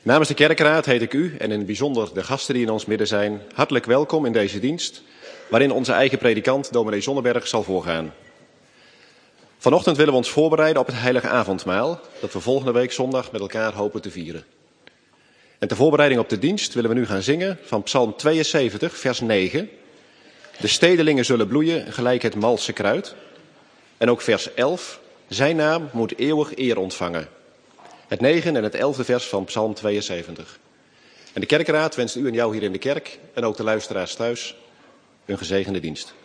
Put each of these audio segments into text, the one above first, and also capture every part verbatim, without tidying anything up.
Namens de kerkraad heet ik u en in het bijzonder de gasten die in ons midden zijn hartelijk welkom in deze dienst, waarin onze eigen predikant dominee Zonneberg zal voorgaan. Vanochtend willen we ons voorbereiden op het heilige avondmaal, dat we volgende week zondag met elkaar hopen te vieren. En ter voorbereiding op de dienst willen we nu gaan zingen van Psalm tweeënzeventig, vers negen. De stedelingen zullen bloeien gelijk het malse kruid. En ook vers elf. Zijn naam moet eeuwig eer ontvangen. Het negen en het elfde vers van Psalm tweeënzeventig. En de kerkraad wenst u en jou hier in de kerk en ook de luisteraars thuis een gezegende dienst.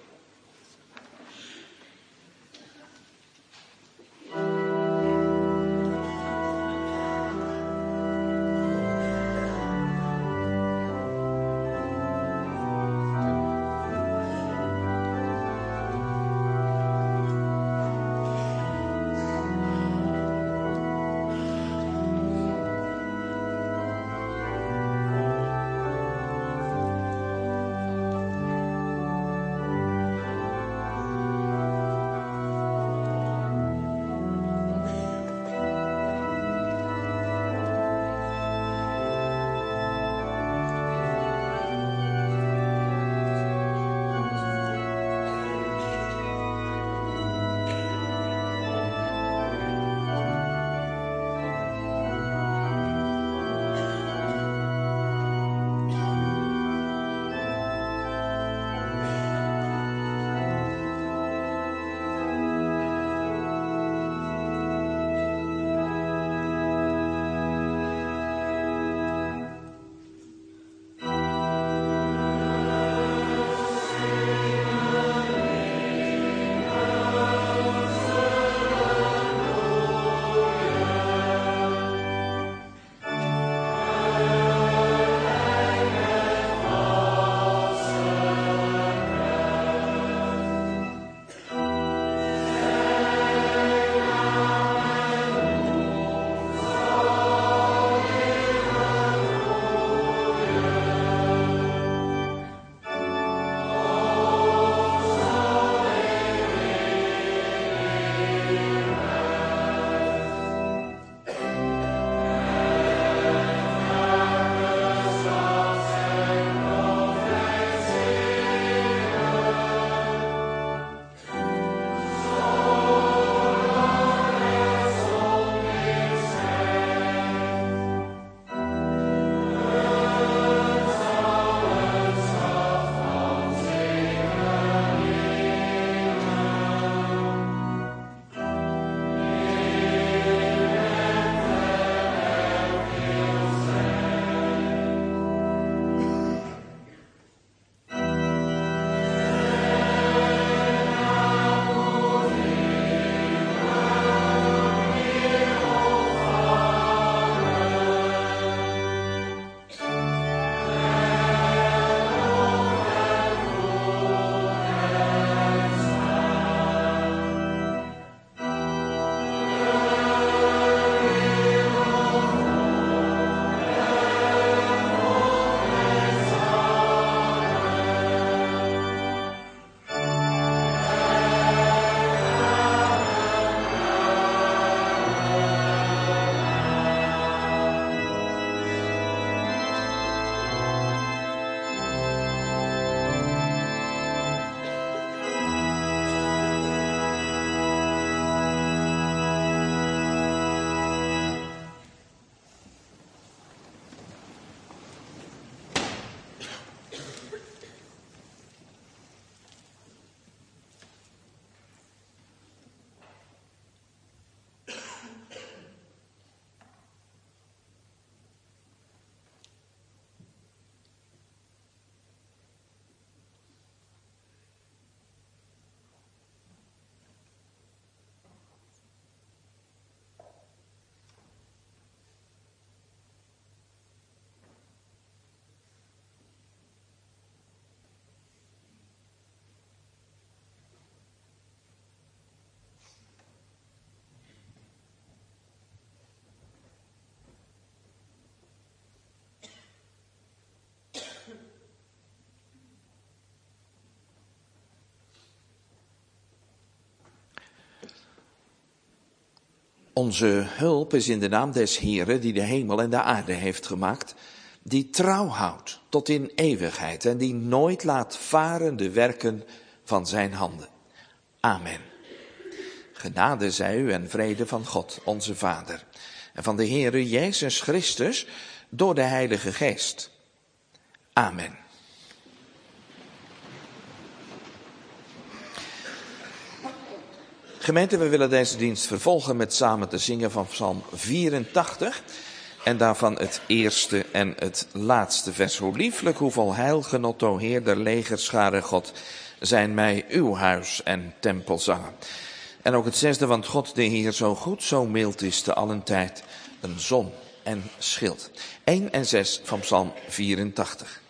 Onze hulp is in de naam des Heeren die de hemel en de aarde heeft gemaakt, die trouw houdt tot in eeuwigheid en die nooit laat varen de werken van zijn handen. Amen. Genade zij u en vrede van God, onze Vader, en van de Heere Jezus Christus door de Heilige Geest. Amen. Gemeente, we willen deze dienst vervolgen met samen te zingen van Psalm vierentachtig. En daarvan het eerste en het laatste vers. Hoe lieflijk, hoeveel heilgenot, o Heer der legerscharen God, zijn mij uw huis en tempel zangen. En ook het zesde, want God de Heer zo goed, zo mild is te allen tijd, een zon en schild. één en zes van Psalm vierentachtig.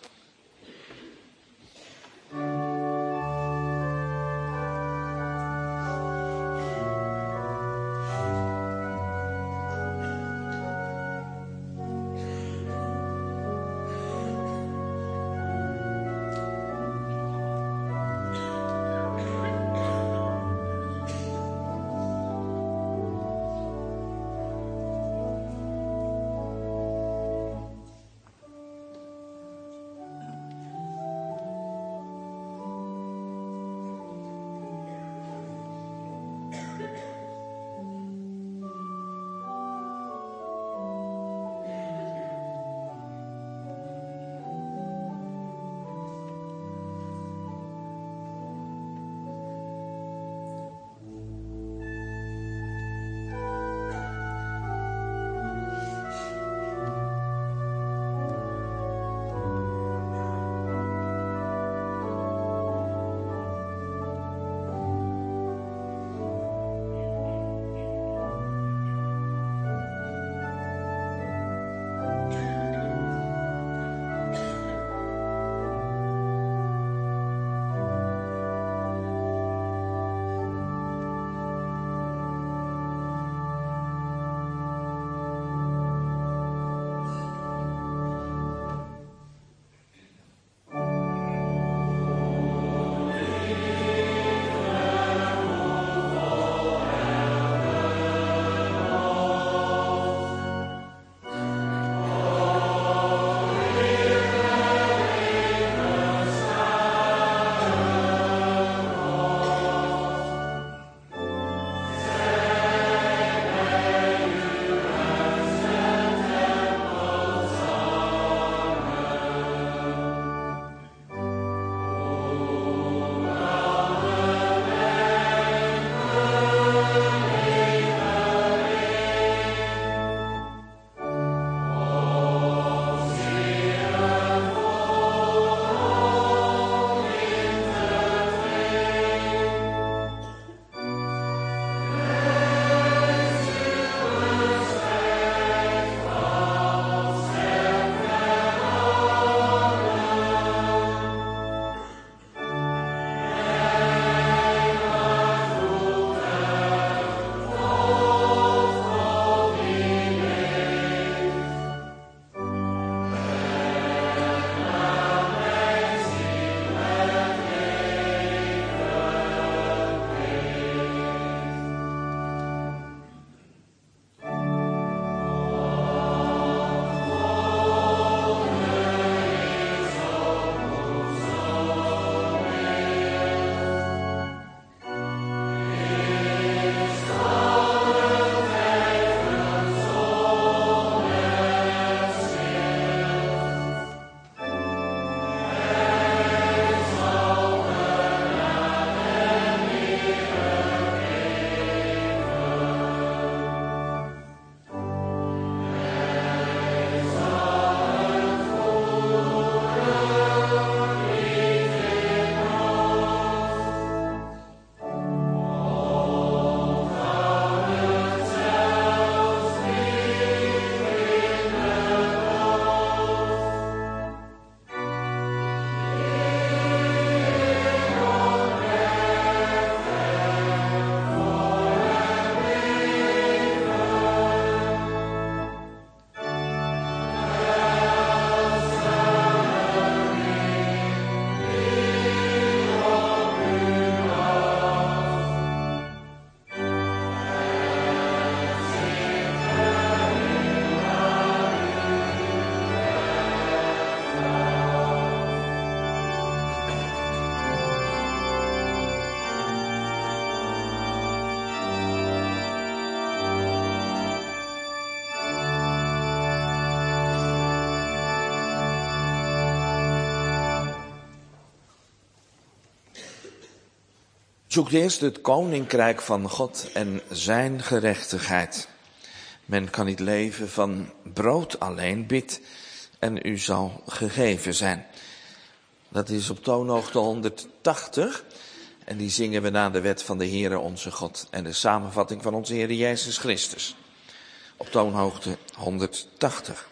Zoekt eerst het koninkrijk van God en zijn gerechtigheid. Men kan niet leven van brood alleen, bid en u zal gegeven zijn. Dat is op toonhoogte honderdtachtig en die zingen we na de wet van de Heere onze God en de samenvatting van onze Heer Jezus Christus. Op toonhoogte honderdtachtig.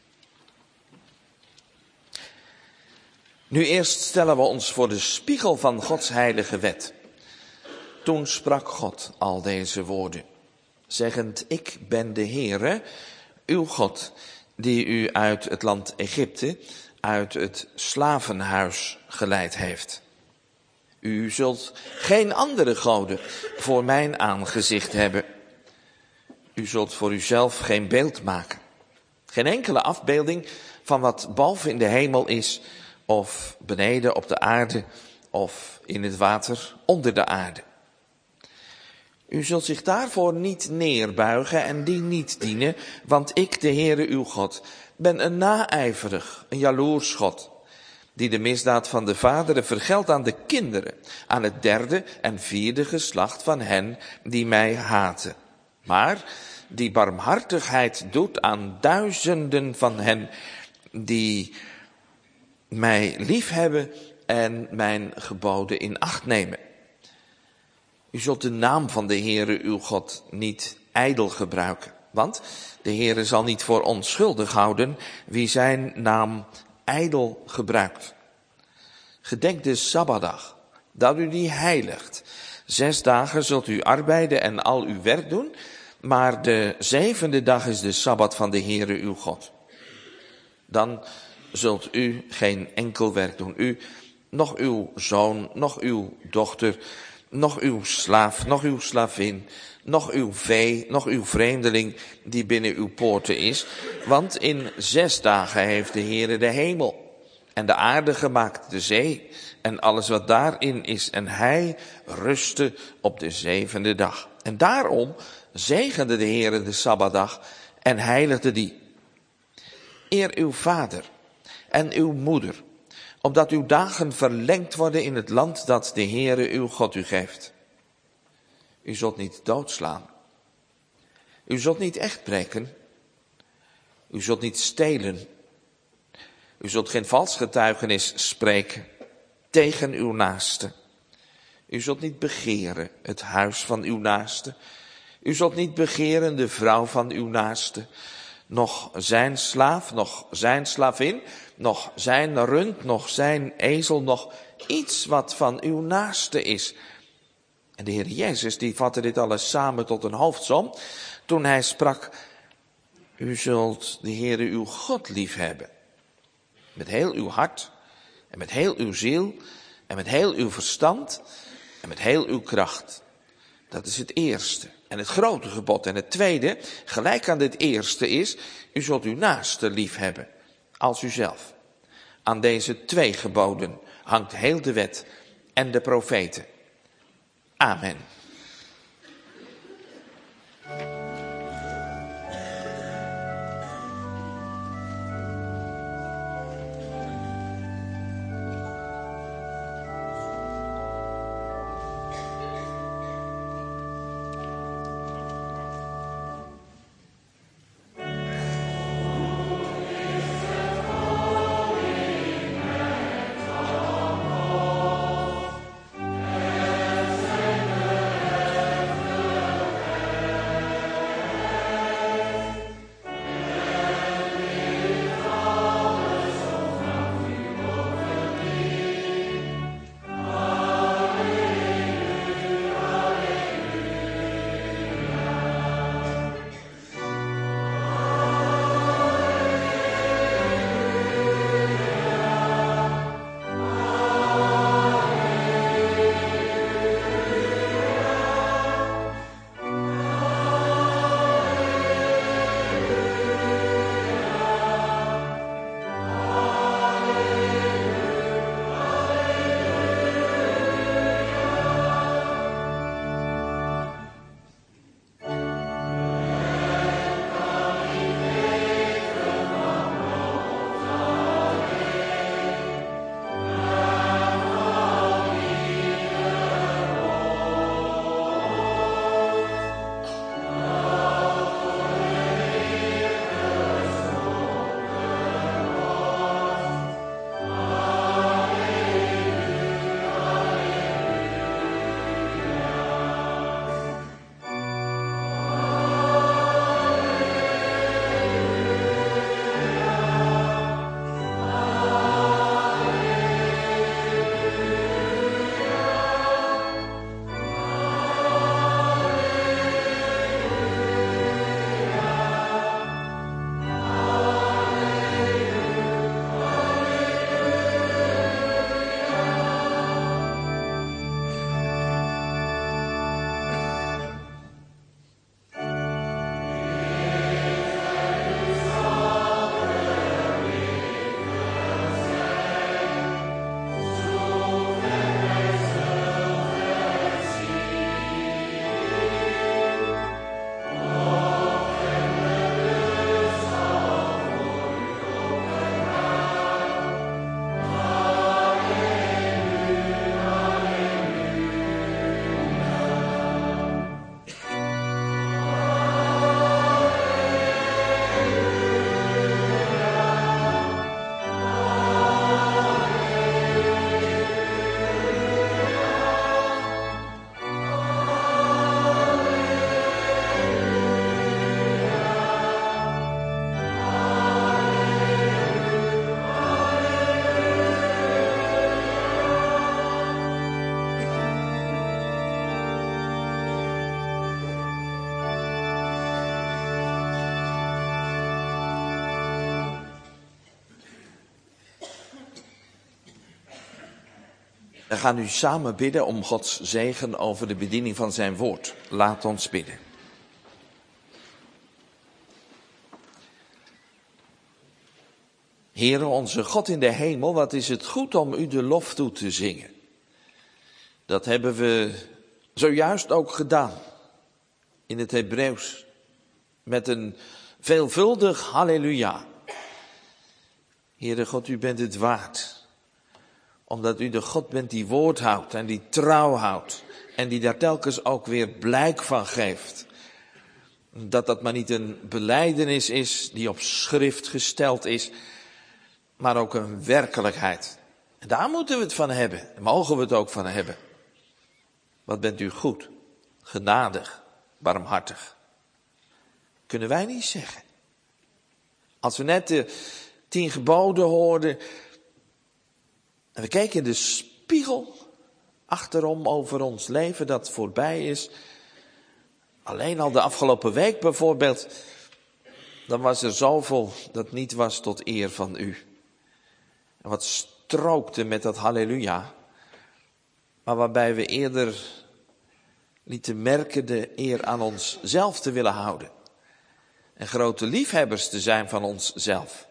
Nu eerst stellen we ons voor de spiegel van Gods heilige wet. Toen sprak God al deze woorden, zeggend, ik ben de Heere, uw God, die u uit het land Egypte, uit het slavenhuis geleid heeft. U zult geen andere goden voor mijn aangezicht hebben. U zult voor uzelf geen beeld maken. Geen enkele afbeelding van wat boven in de hemel is, of beneden op de aarde, of in het water onder de aarde. U zult zich daarvoor niet neerbuigen en die niet dienen, want ik, de Heere uw God, ben een naijverig, een jaloers God, die de misdaad van de vaderen vergeldt aan de kinderen, aan het derde en vierde geslacht van hen die mij haten. Maar die barmhartigheid doet aan duizenden van hen die mij liefhebben en mijn geboden in acht nemen. U zult de naam van de Heere uw God niet ijdel gebruiken, want de Heere zal niet voor onschuldig houden wie zijn naam ijdel gebruikt. Gedenk de Sabbatdag, dat u die heiligt. Zes dagen zult u arbeiden en al uw werk doen, maar de zevende dag is de Sabbat van de Heere uw God. Dan zult u geen enkel werk doen, u, nog uw zoon, nog uw dochter, nog uw slaaf, nog uw slavin, nog uw vee, nog uw vreemdeling die binnen uw poorten is. Want in zes dagen heeft de Heere de hemel en de aarde gemaakt, de zee en alles wat daarin is. En hij rustte op de zevende dag. En daarom zegende de Heere de Sabbatdag en heiligde die. Eer uw vader en uw moeder, opdat uw dagen verlengd worden in het land dat de Heere uw God u geeft. U zult niet doodslaan. U zult niet echt breken. U zult niet stelen. U zult geen vals getuigenis spreken tegen uw naaste. U zult niet begeren het huis van uw naaste. U zult niet begeren de vrouw van uw naaste. Nog zijn slaaf, nog zijn slavin, nog zijn rund, nog zijn ezel, nog iets wat van uw naaste is. En de Heer Jezus die vatte dit alles samen tot een hoofdsom toen hij sprak, u zult de Heere uw God lief hebben. Met heel uw hart en met heel uw ziel en met heel uw verstand en met heel uw kracht. Dat is het eerste en het grote gebod. En het tweede, gelijk aan dit eerste is, u zult uw naaste lief hebben als uzelf. Aan deze twee geboden hangt heel de wet en de profeten. Amen. We gaan nu samen bidden om Gods zegen over de bediening van zijn woord. Laat ons bidden. Heere onze God in de hemel, wat is het goed om u de lof toe te zingen. Dat hebben we zojuist ook gedaan in het Hebreeuws met een veelvuldig halleluja. Heere God, u bent het waard, omdat u de God bent die woord houdt en die trouw houdt en die daar telkens ook weer blijk van geeft. Dat dat maar niet een belijdenis is die op schrift gesteld is, maar ook een werkelijkheid. En daar moeten we het van hebben. Daar mogen we het ook van hebben. Wat bent u goed, genadig, barmhartig. Kunnen wij niet zeggen. Als we net de tien geboden hoorden en we keken in de spiegel achterom over ons leven dat voorbij is. Alleen al de afgelopen week bijvoorbeeld, dan was er zoveel dat niet was tot eer van u. En wat strookte met dat halleluja, maar waarbij we eerder lieten merken de eer aan onszelf te willen houden. En grote liefhebbers te zijn van onszelf.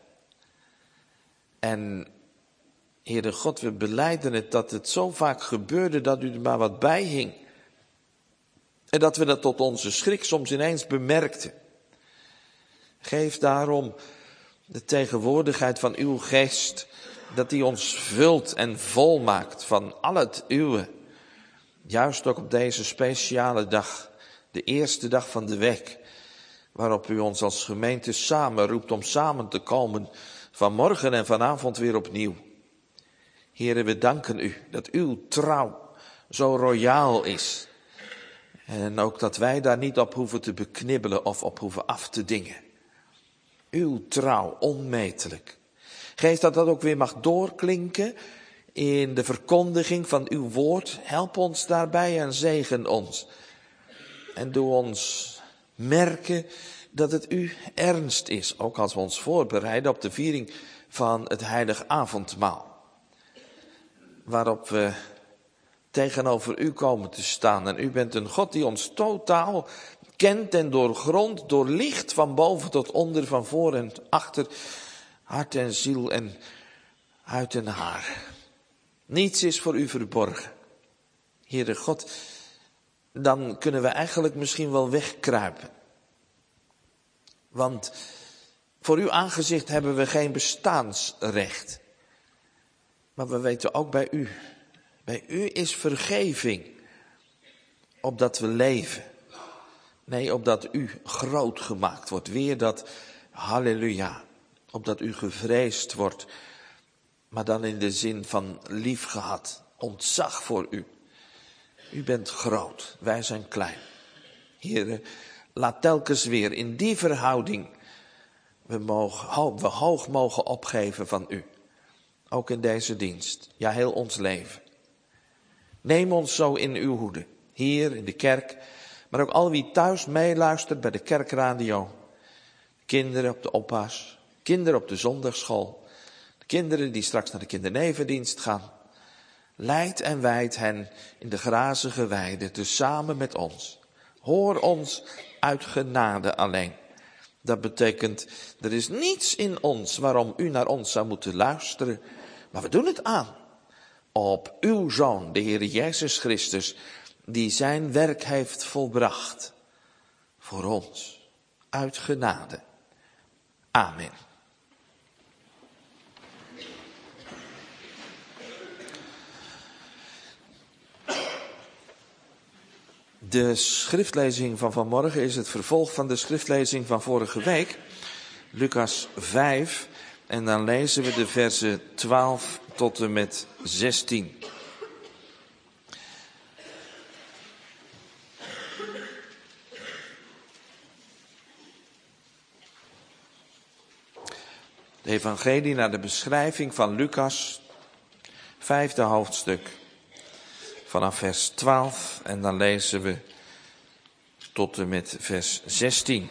En Heere God, we belijden het dat het zo vaak gebeurde dat u er maar wat bij hing. En dat we dat tot onze schrik soms ineens bemerkten. Geef daarom de tegenwoordigheid van uw geest, dat die ons vult en volmaakt van al het uwe. Juist ook op deze speciale dag, de eerste dag van de week, waarop u ons als gemeente samen roept om samen te komen, vanmorgen en vanavond weer opnieuw. Heere, we danken u dat uw trouw zo royaal is. En ook dat wij daar niet op hoeven te beknibbelen of op hoeven af te dingen. Uw trouw onmetelijk. Geef dat dat ook weer mag doorklinken in de verkondiging van uw woord. Help ons daarbij en zegen ons. En doe ons merken dat het u ernst is. Ook als we ons voorbereiden op de viering van het heilig avondmaal. Waarop we tegenover u komen te staan. En u bent een God die ons totaal kent en doorgrondt, doorlicht van boven tot onder, van voor en achter, hart en ziel en huid en haar. Niets is voor u verborgen. Heere God, dan kunnen we eigenlijk misschien wel wegkruipen. Want voor uw aangezicht hebben we geen bestaansrecht. Maar we weten ook bij u. Bij u is vergeving. Opdat we leven. Nee, opdat u groot gemaakt wordt. Weer dat halleluja. Opdat u gevreesd wordt. Maar dan in de zin van lief gehad. Ontzag voor u. U bent groot. Wij zijn klein. Heere, laat telkens weer in die verhouding we, mogen, we hoog mogen opgeven van u. Ook in deze dienst. Ja, heel ons leven. Neem ons zo in uw hoede. Hier in de kerk. Maar ook al wie thuis meeluistert bij de kerkradio. Kinderen op de oppas. Kinderen op de zondagschool. De kinderen die straks naar de kindernevendienst gaan. Leid en wijd hen in de grazige weide. Tezamen met ons. Hoor ons uit genade alleen. Dat betekent, er is niets in ons waarom u naar ons zou moeten luisteren. Maar we doen het aan. Op uw Zoon, de Heer Jezus Christus, die zijn werk heeft volbracht. Voor ons. Uit genade. Amen. De schriftlezing van vanmorgen is het vervolg van de schriftlezing van vorige week. Lucas vijf. En dan lezen we de versen twaalf tot en met zestien. De evangelie naar de beschrijving van Lucas, vijfde hoofdstuk, vanaf vers twaalf en dan lezen we tot en met vers zestien.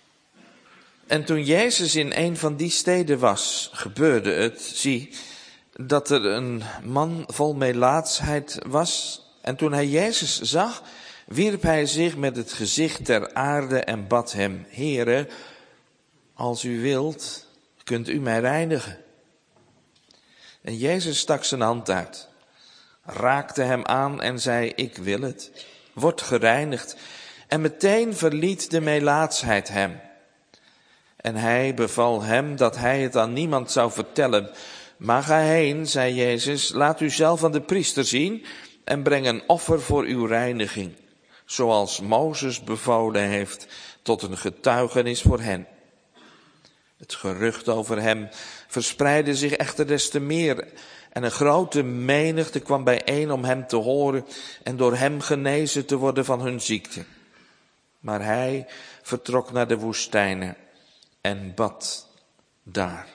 En toen Jezus in een van die steden was, gebeurde het, zie, dat er een man vol melaatsheid was. En toen hij Jezus zag, wierp hij zich met het gezicht ter aarde en bad hem: Heere, als u wilt, kunt u mij reinigen. En Jezus stak zijn hand uit, raakte hem aan en zei: Ik wil het, word gereinigd. En meteen verliet de melaatsheid hem. En hij beval hem dat hij het aan niemand zou vertellen. Maar ga heen, zei Jezus, laat u zelf aan de priester zien en breng een offer voor uw reiniging, zoals Mozes bevolen heeft, tot een getuigenis voor hen. Het gerucht over hem verspreidde zich echter des te meer, en een grote menigte kwam bijeen om hem te horen en door hem genezen te worden van hun ziekte. Maar hij vertrok naar de woestijnen en bad daar.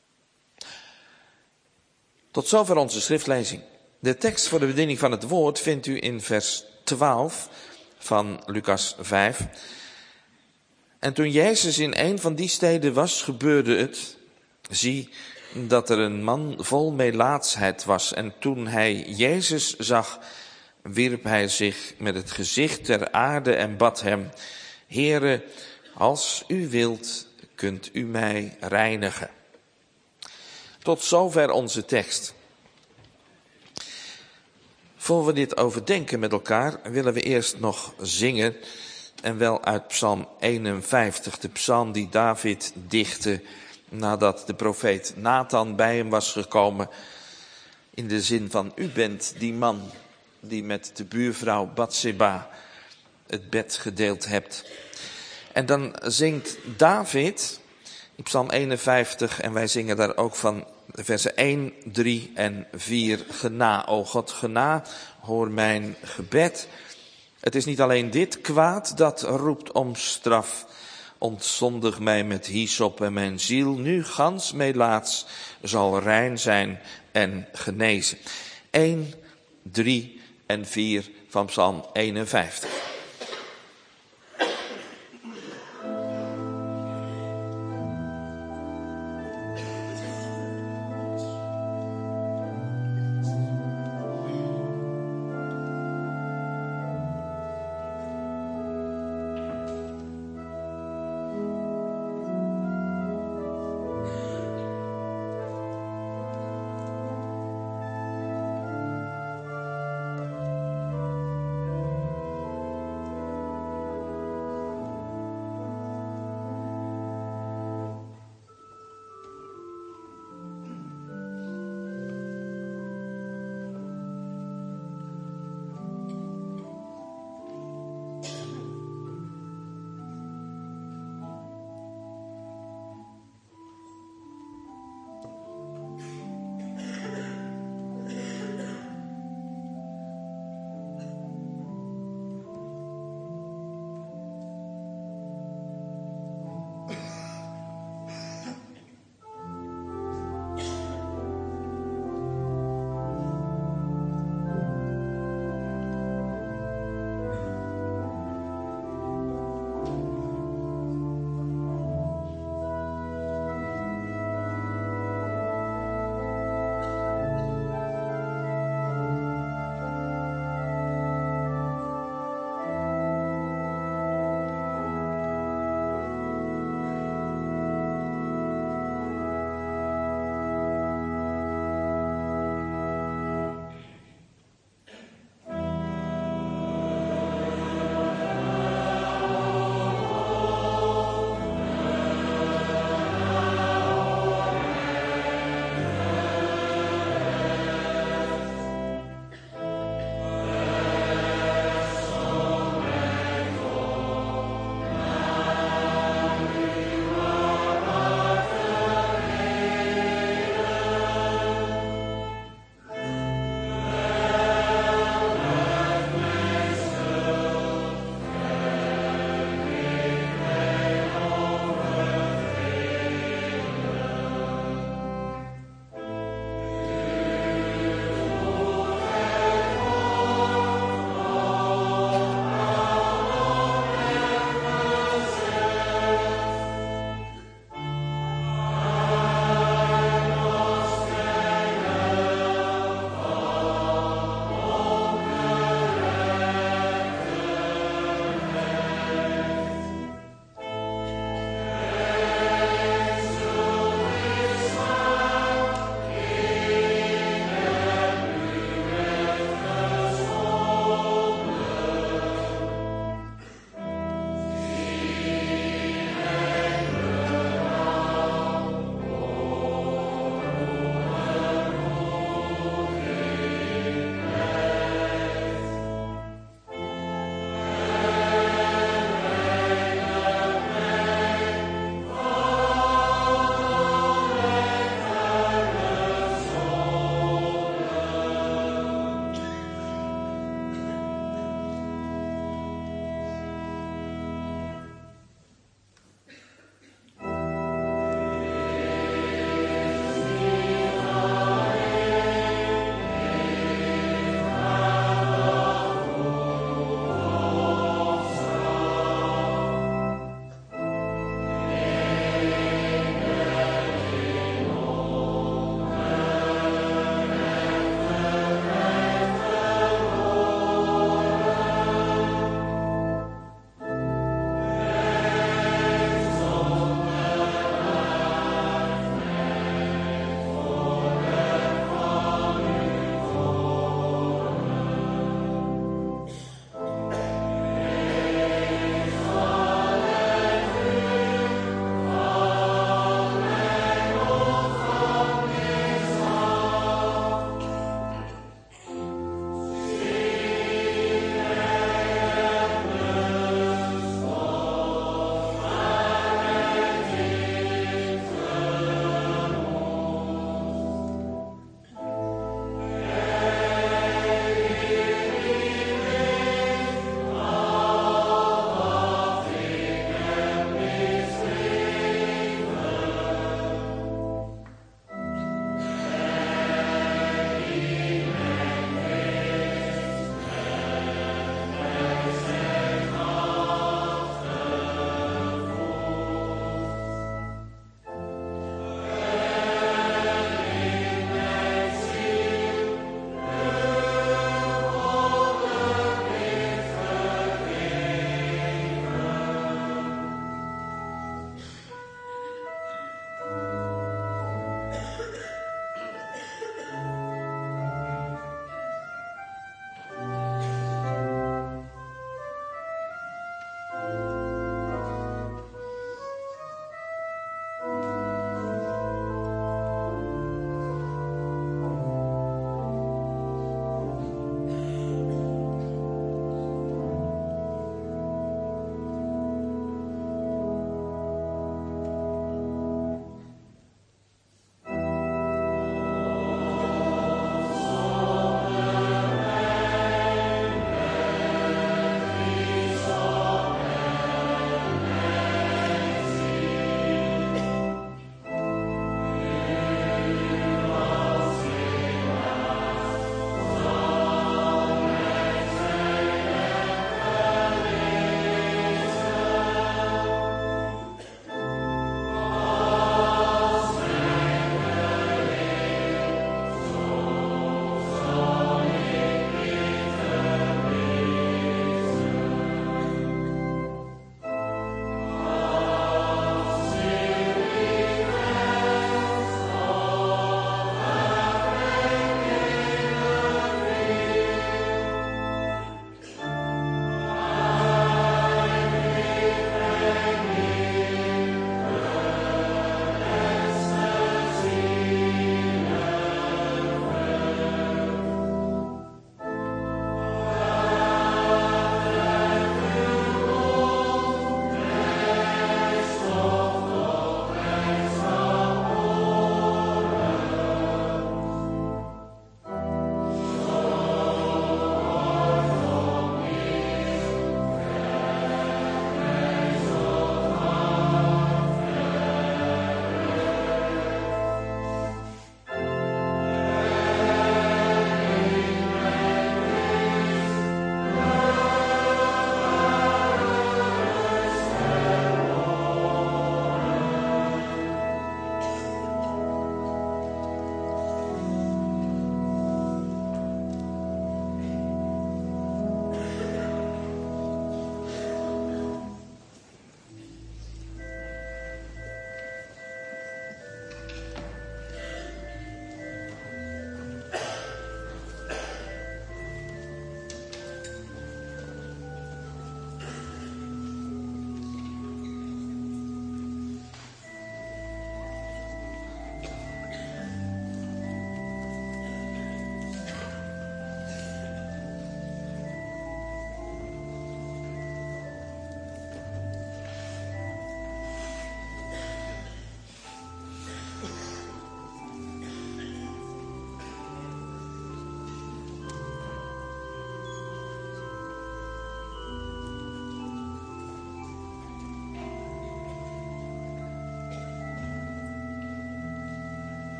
Tot zover onze schriftlezing. De tekst voor de bediening van het woord vindt u in vers twaalf van Lucas vijf. En toen Jezus in een van die steden was, gebeurde het, zie, dat er een man vol melaatsheid was. En toen hij Jezus zag, wierp hij zich met het gezicht ter aarde en bad hem: Heere, als u wilt, kunt u mij reinigen. Tot zover onze tekst. Voor we dit overdenken met elkaar, willen we eerst nog zingen, en wel uit Psalm eenenvijftig, de psalm die David dichtte nadat de profeet Nathan bij hem was gekomen, in de zin van: u bent die man die met de buurvrouw Batseba het bed gedeeld hebt. En dan zingt David in Psalm eenenvijftig, en wij zingen daar ook van versen één, drie en vier: Gena, o God, gena, hoor mijn gebed. Het is niet alleen dit kwaad dat roept om straf. Ontzondig mij met hyssop en mijn ziel, nu gans melaats, zal rein zijn en genezen. één, drie en vier van Psalm eenenvijftig.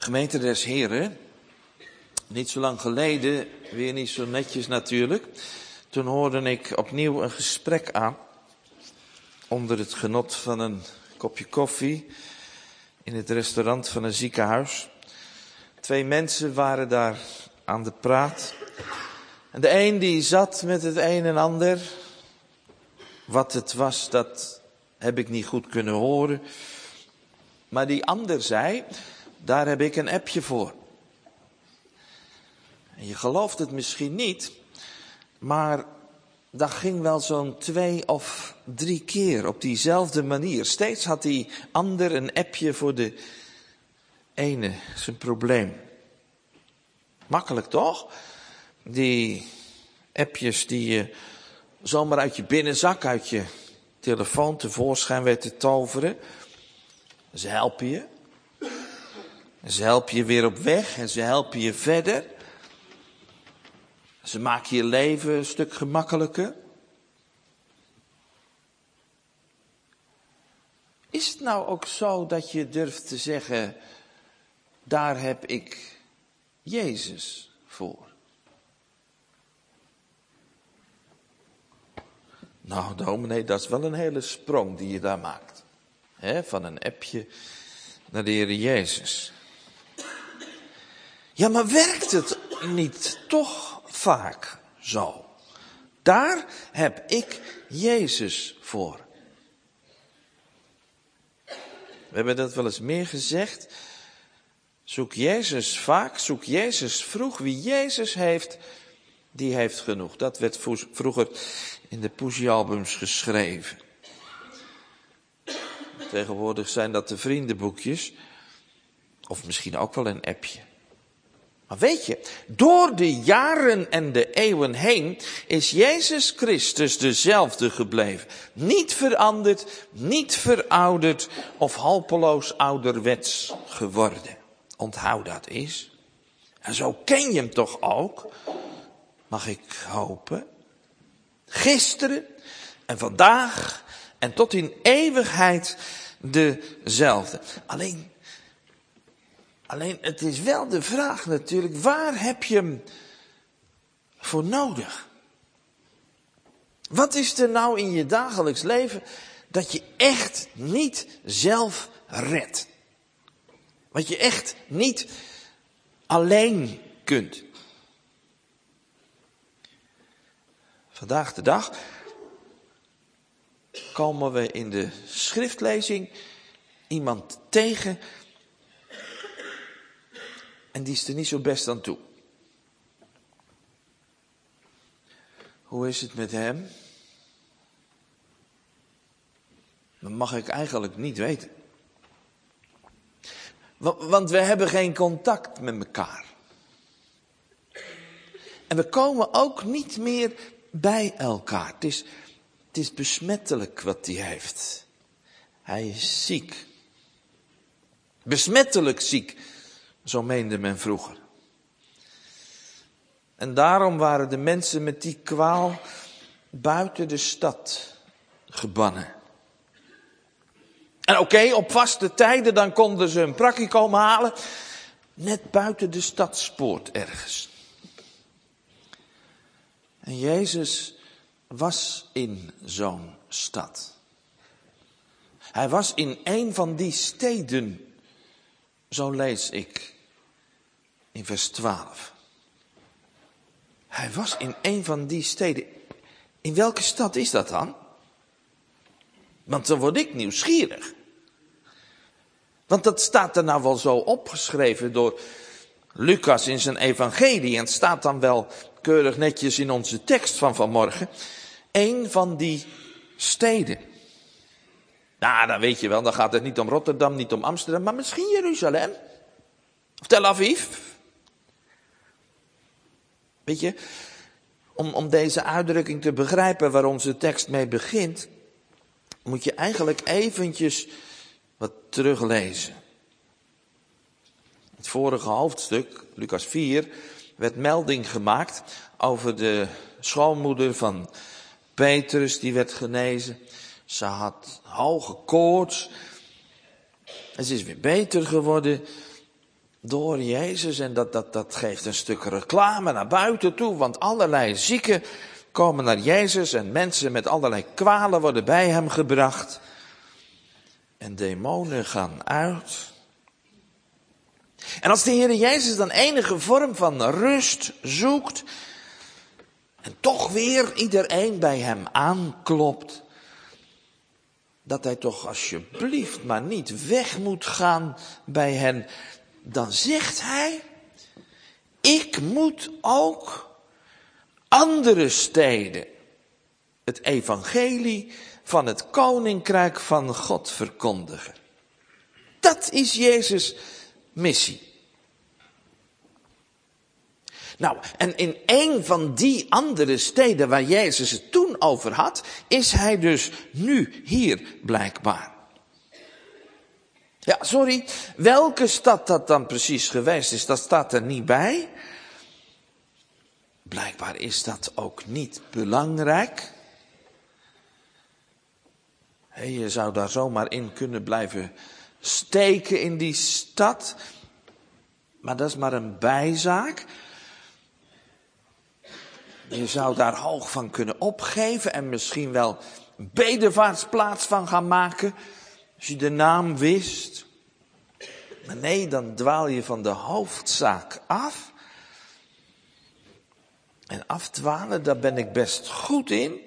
Gemeente des Heren, niet zo lang geleden, weer niet zo netjes natuurlijk, toen hoorde ik opnieuw een gesprek aan, onder het genot van een kopje koffie, in het restaurant van een ziekenhuis. Twee mensen waren daar aan de praat. En de een die zat met het een en ander. Wat het was, dat heb ik niet goed kunnen horen. Maar die ander zei, daar heb ik een appje voor. En je gelooft het misschien niet, maar dat ging wel zo'n twee of drie keer op diezelfde manier. Steeds had die ander een appje voor de ene, zijn probleem. Makkelijk toch? Die appjes die je zomaar uit je binnenzak, uit je telefoon tevoorschijn weet te toveren. Ze helpen je. Ze helpen je weer op weg en ze helpen je verder. Ze maken je leven een stuk gemakkelijker. Is het nou ook zo dat je durft te zeggen, daar heb ik Jezus voor? Nou, dominee, dat is wel een hele sprong die je daar maakt. He, van een appje naar de Heer Jezus. Ja, maar werkt het niet toch vaak zo? Daar heb ik Jezus voor. We hebben dat wel eens meer gezegd. Zoek Jezus vaak, zoek Jezus vroeg. Wie Jezus heeft, die heeft genoeg. Dat werd vroeger in de poesiealbums geschreven. Tegenwoordig zijn dat de vriendenboekjes. Of misschien ook wel een appje. Maar weet je, door de jaren en de eeuwen heen is Jezus Christus dezelfde gebleven. Niet veranderd, niet verouderd of hopeloos ouderwets geworden. Onthoud dat eens. En zo ken je hem toch ook, mag ik hopen. Gisteren en vandaag en tot in eeuwigheid dezelfde. Alleen... Alleen het is wel de vraag natuurlijk, waar heb je hem voor nodig? Wat is er nou in je dagelijks leven dat je echt niet zelf redt? Wat je echt niet alleen kunt? Vandaag de dag komen we in de schriftlezing iemand tegen. En die is er niet zo best aan toe. Hoe is het met hem? Dat mag ik eigenlijk niet weten. Want we hebben geen contact met elkaar. En we komen ook niet meer bij elkaar. Het is, het is besmettelijk wat hij heeft. Hij is ziek. Besmettelijk ziek. Zo meende men vroeger. En daarom waren de mensen met die kwaal buiten de stad gebannen. En oké, okay, op vaste tijden dan konden ze een prakkie komen halen. Net buiten de stadspoort ergens. En Jezus was in zo'n stad. Hij was in een van die steden. Zo lees ik in vers twaalf. Hij was in een van die steden. In welke stad is dat dan? Want dan word ik nieuwsgierig. Want dat staat er nou wel zo opgeschreven door Lucas in zijn evangelie. En het staat dan wel keurig netjes in onze tekst van vanmorgen. Eén van die steden. Nou, dan weet je wel, dan gaat het niet om Rotterdam, niet om Amsterdam, maar misschien Jeruzalem. Of Tel Aviv. Weet je, om, om deze uitdrukking te begrijpen waar onze tekst mee begint, moet je eigenlijk eventjes wat teruglezen. Het vorige hoofdstuk, Lucas vier, werd melding gemaakt over de schoonmoeder van Petrus, die werd genezen. Ze had hoge koorts. En ze is weer beter geworden. door Jezus. En dat, dat, dat geeft een stuk reclame naar buiten toe. Want allerlei zieken komen naar Jezus. En mensen met allerlei kwalen worden bij hem gebracht. En demonen gaan uit. En als de Heer Jezus dan enige vorm van rust zoekt. En toch weer iedereen bij hem aanklopt. Dat hij toch alsjeblieft maar niet weg moet gaan bij hen. Dan zegt hij, ik moet ook andere steden het evangelie van het koninkrijk van God verkondigen. Dat is Jezus' missie. Nou, en in een van die andere steden waar Jezus het toen over had, is hij dus nu hier blijkbaar. Ja, sorry, welke stad dat dan precies geweest is, dat staat er niet bij. Blijkbaar is dat ook niet belangrijk. Hey, je zou daar zomaar in kunnen blijven steken in die stad. Maar dat is maar een bijzaak. Je zou daar hoog van kunnen opgeven en misschien wel een bedevaartsplaats van gaan maken. Als je de naam wist. Maar nee, dan dwaal je van de hoofdzaak af. En afdwalen, daar ben ik best goed in.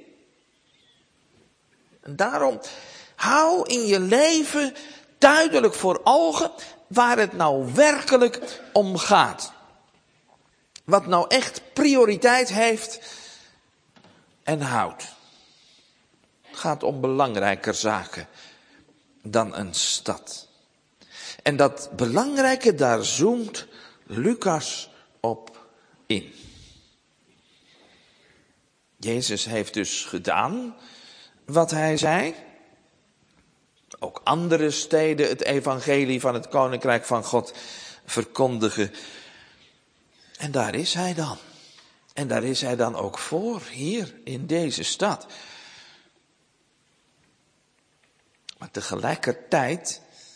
En daarom, hou in je leven duidelijk voor ogen waar het nou werkelijk om gaat. Wat nou echt prioriteit heeft en houdt. Het gaat om belangrijker zaken dan een stad. En dat belangrijke, daar zoomt Lucas op in. Jezus heeft dus gedaan wat hij zei. Ook andere steden het evangelie van het koninkrijk van God verkondigen. En daar is hij dan. En daar is hij dan ook voor, hier in deze stad. Maar tegelijkertijd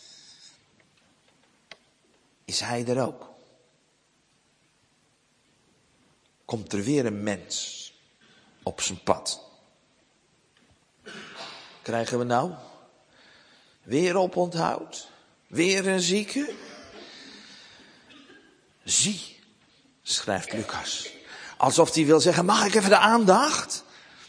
is hij er ook. Komt er weer een mens op zijn pad. Krijgen we nou weer oponthoud? Weer een zieke? Zie, schrijft Lucas. Alsof hij wil zeggen, mag ik even de aandacht?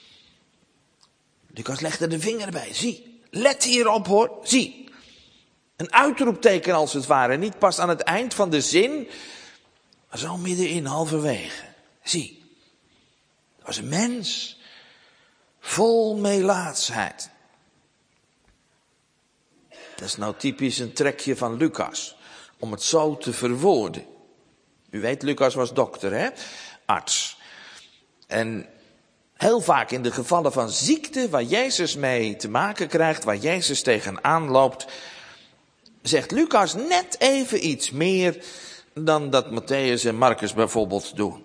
Lucas legt er de vinger bij. Zie, let hierop hoor. Zie, een uitroepteken als het ware. Niet pas aan het eind van de zin, maar zo middenin, halverwege. Zie, er was een mens vol meelaatsheid. Dat is nou typisch een trekje van Lucas, om het zo te verwoorden. U weet, Lucas was dokter, hè? Arts. En heel vaak in de gevallen van ziekte, waar Jezus mee te maken krijgt, waar Jezus tegenaan loopt, zegt Lucas net even iets meer dan dat Matthäus en Marcus bijvoorbeeld doen.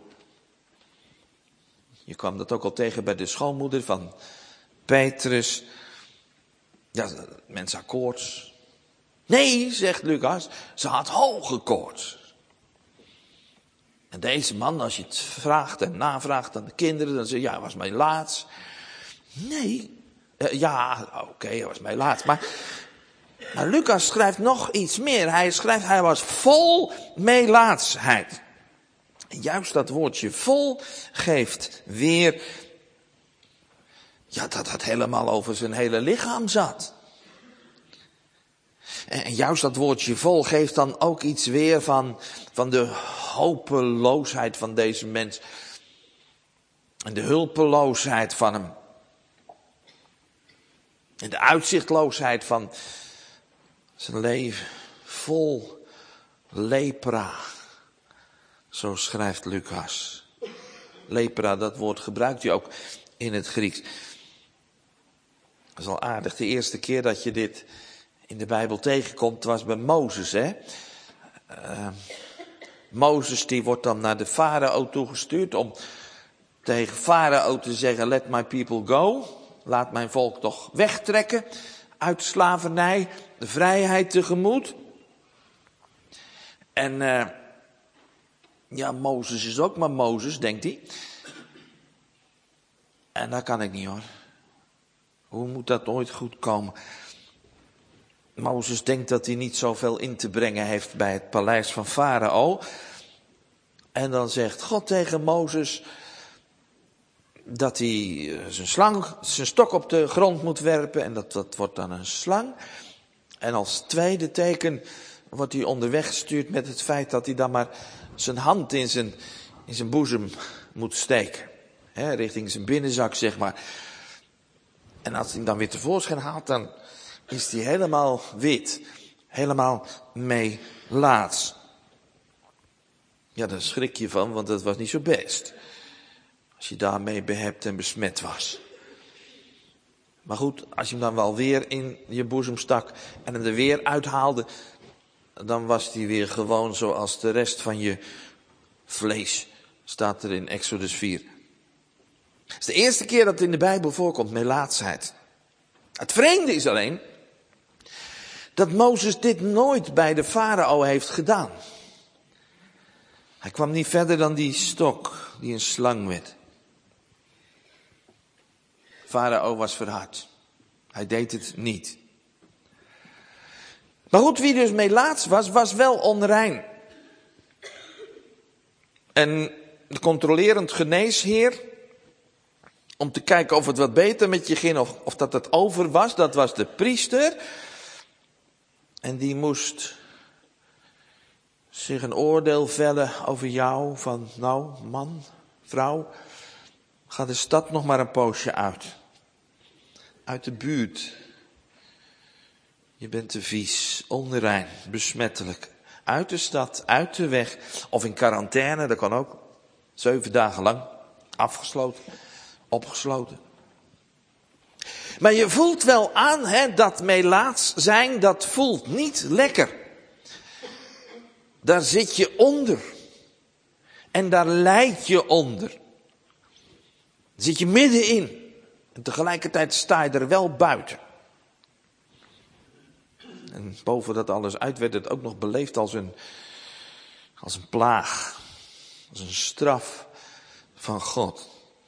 Je kwam dat ook al tegen bij de schoonmoeder van Petrus. Ja, mensen had koorts. Nee, zegt Lucas, ze had hoge koorts. En deze man, als je het vraagt en navraagt aan de kinderen, dan zeg je, ja, hij was mij laatst. Nee, uh, ja, oké, okay, hij was mij laatst. Maar, maar Lucas schrijft nog iets meer. Hij schrijft, hij was vol meelaatsheid. En juist dat woordje vol geeft weer, ja, dat het helemaal over zijn hele lichaam zat. En juist dat woordje vol geeft dan ook iets weer van, van de hopeloosheid van deze mens. En de hulpeloosheid van hem. En de uitzichtloosheid van zijn leven. Vol lepra. Zo schrijft Lucas. Lepra, dat woord gebruikt hij ook in het Grieks. Dat is al aardig. De eerste keer dat je dit in de Bijbel tegenkomt, was bij Mozes, hè. Uh, Mozes die wordt dan naar de farao toegestuurd om tegen farao te zeggen, let my people go. Laat mijn volk toch wegtrekken uit slavernij, de vrijheid tegemoet. En uh, ja, Mozes is ook maar Mozes, denkt hij. En dat kan ik niet hoor. Hoe moet dat ooit goed komen? Mozes denkt dat hij niet zoveel in te brengen heeft bij het paleis van Farao. En dan zegt God tegen Mozes dat hij zijn slang, zijn stok op de grond moet werpen. En dat, dat wordt dan een slang. En als tweede teken wordt hij onderweg gestuurd met het feit dat hij dan maar zijn hand in zijn, in zijn boezem moet steken. He, richting zijn binnenzak, zeg maar. En als hij hem dan weer tevoorschijn haalt, dan is hij helemaal wit. Helemaal meelaats. Ja, daar schrik je van, want dat was niet zo best. Als je daarmee behept en besmet was. Maar goed, als je hem dan wel weer in je boezem stak en hem er weer uithaalde, dan was hij weer gewoon zoals de rest van je vlees. Staat er in Exodus vier. Het is de eerste keer dat het in de Bijbel voorkomt, melaatsheid. Het vreemde is alleen dat Mozes dit nooit bij de farao heeft gedaan. Hij kwam niet verder dan die stok die een slang werd. Farao was verhard. Hij deed het niet. Maar goed, wie dus melaats was, was wel onrein. En de controlerend geneesheer, om te kijken of het wat beter met je ging of, of dat het over was, dat was de priester. En die moest zich een oordeel vellen over jou van, nou man, vrouw, ga de stad nog maar een poosje uit. Uit de buurt. Je bent te vies, onrein, besmettelijk. Uit de stad, uit de weg. Of in quarantaine, dat kan ook. Zeven dagen lang. Afgesloten. Opgesloten. Maar je voelt wel aan, hè, dat melaats zijn, dat voelt niet lekker. Daar zit je onder. En daar lijd je onder. Daar zit je middenin. En tegelijkertijd sta je er wel buiten. En boven dat alles uit werd het ook nog beleefd als een, als een plaag. Als een straf van God.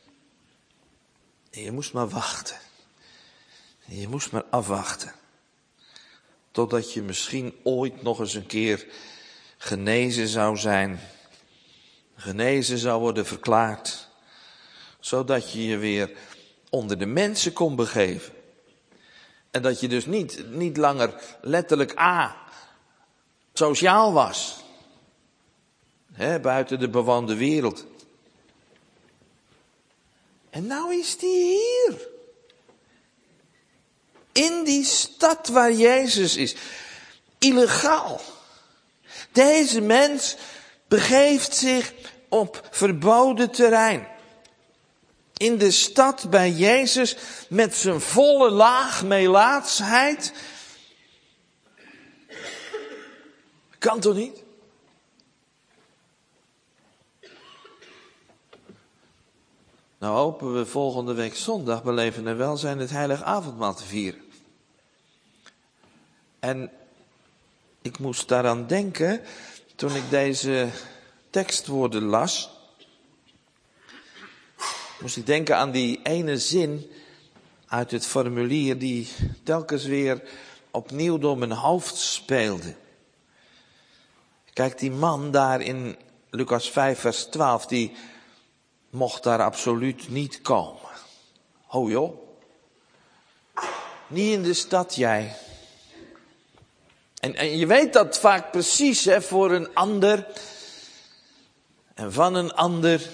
En je moest maar wachten. En je moest maar afwachten. Totdat je misschien ooit nog eens een keer genezen zou zijn. Genezen zou worden verklaard. Zodat je je weer onder de mensen kon begeven. En dat je dus niet, niet langer letterlijk A, sociaal was. Hè, buiten de bewoonde wereld. En nou is die hier. In die stad waar Jezus is. Illegaal. Deze mens begeeft zich op verboden terrein. In de stad bij Jezus met zijn volle laag melaatsheid. Kan toch niet? Nou hopen we volgende week zondag beleven en welzijn het heilige avondmaal te vieren. En ik moest daaraan denken toen ik deze tekstwoorden las. Moest ik denken aan die ene zin uit het formulier die telkens weer opnieuw door mijn hoofd speelde. Kijk, die man daar in Lucas vijf vers twaalf, die mocht daar absoluut niet komen. Ho joh. Niet in de stad jij. En, en je weet dat vaak precies, hè, voor een ander en van een ander.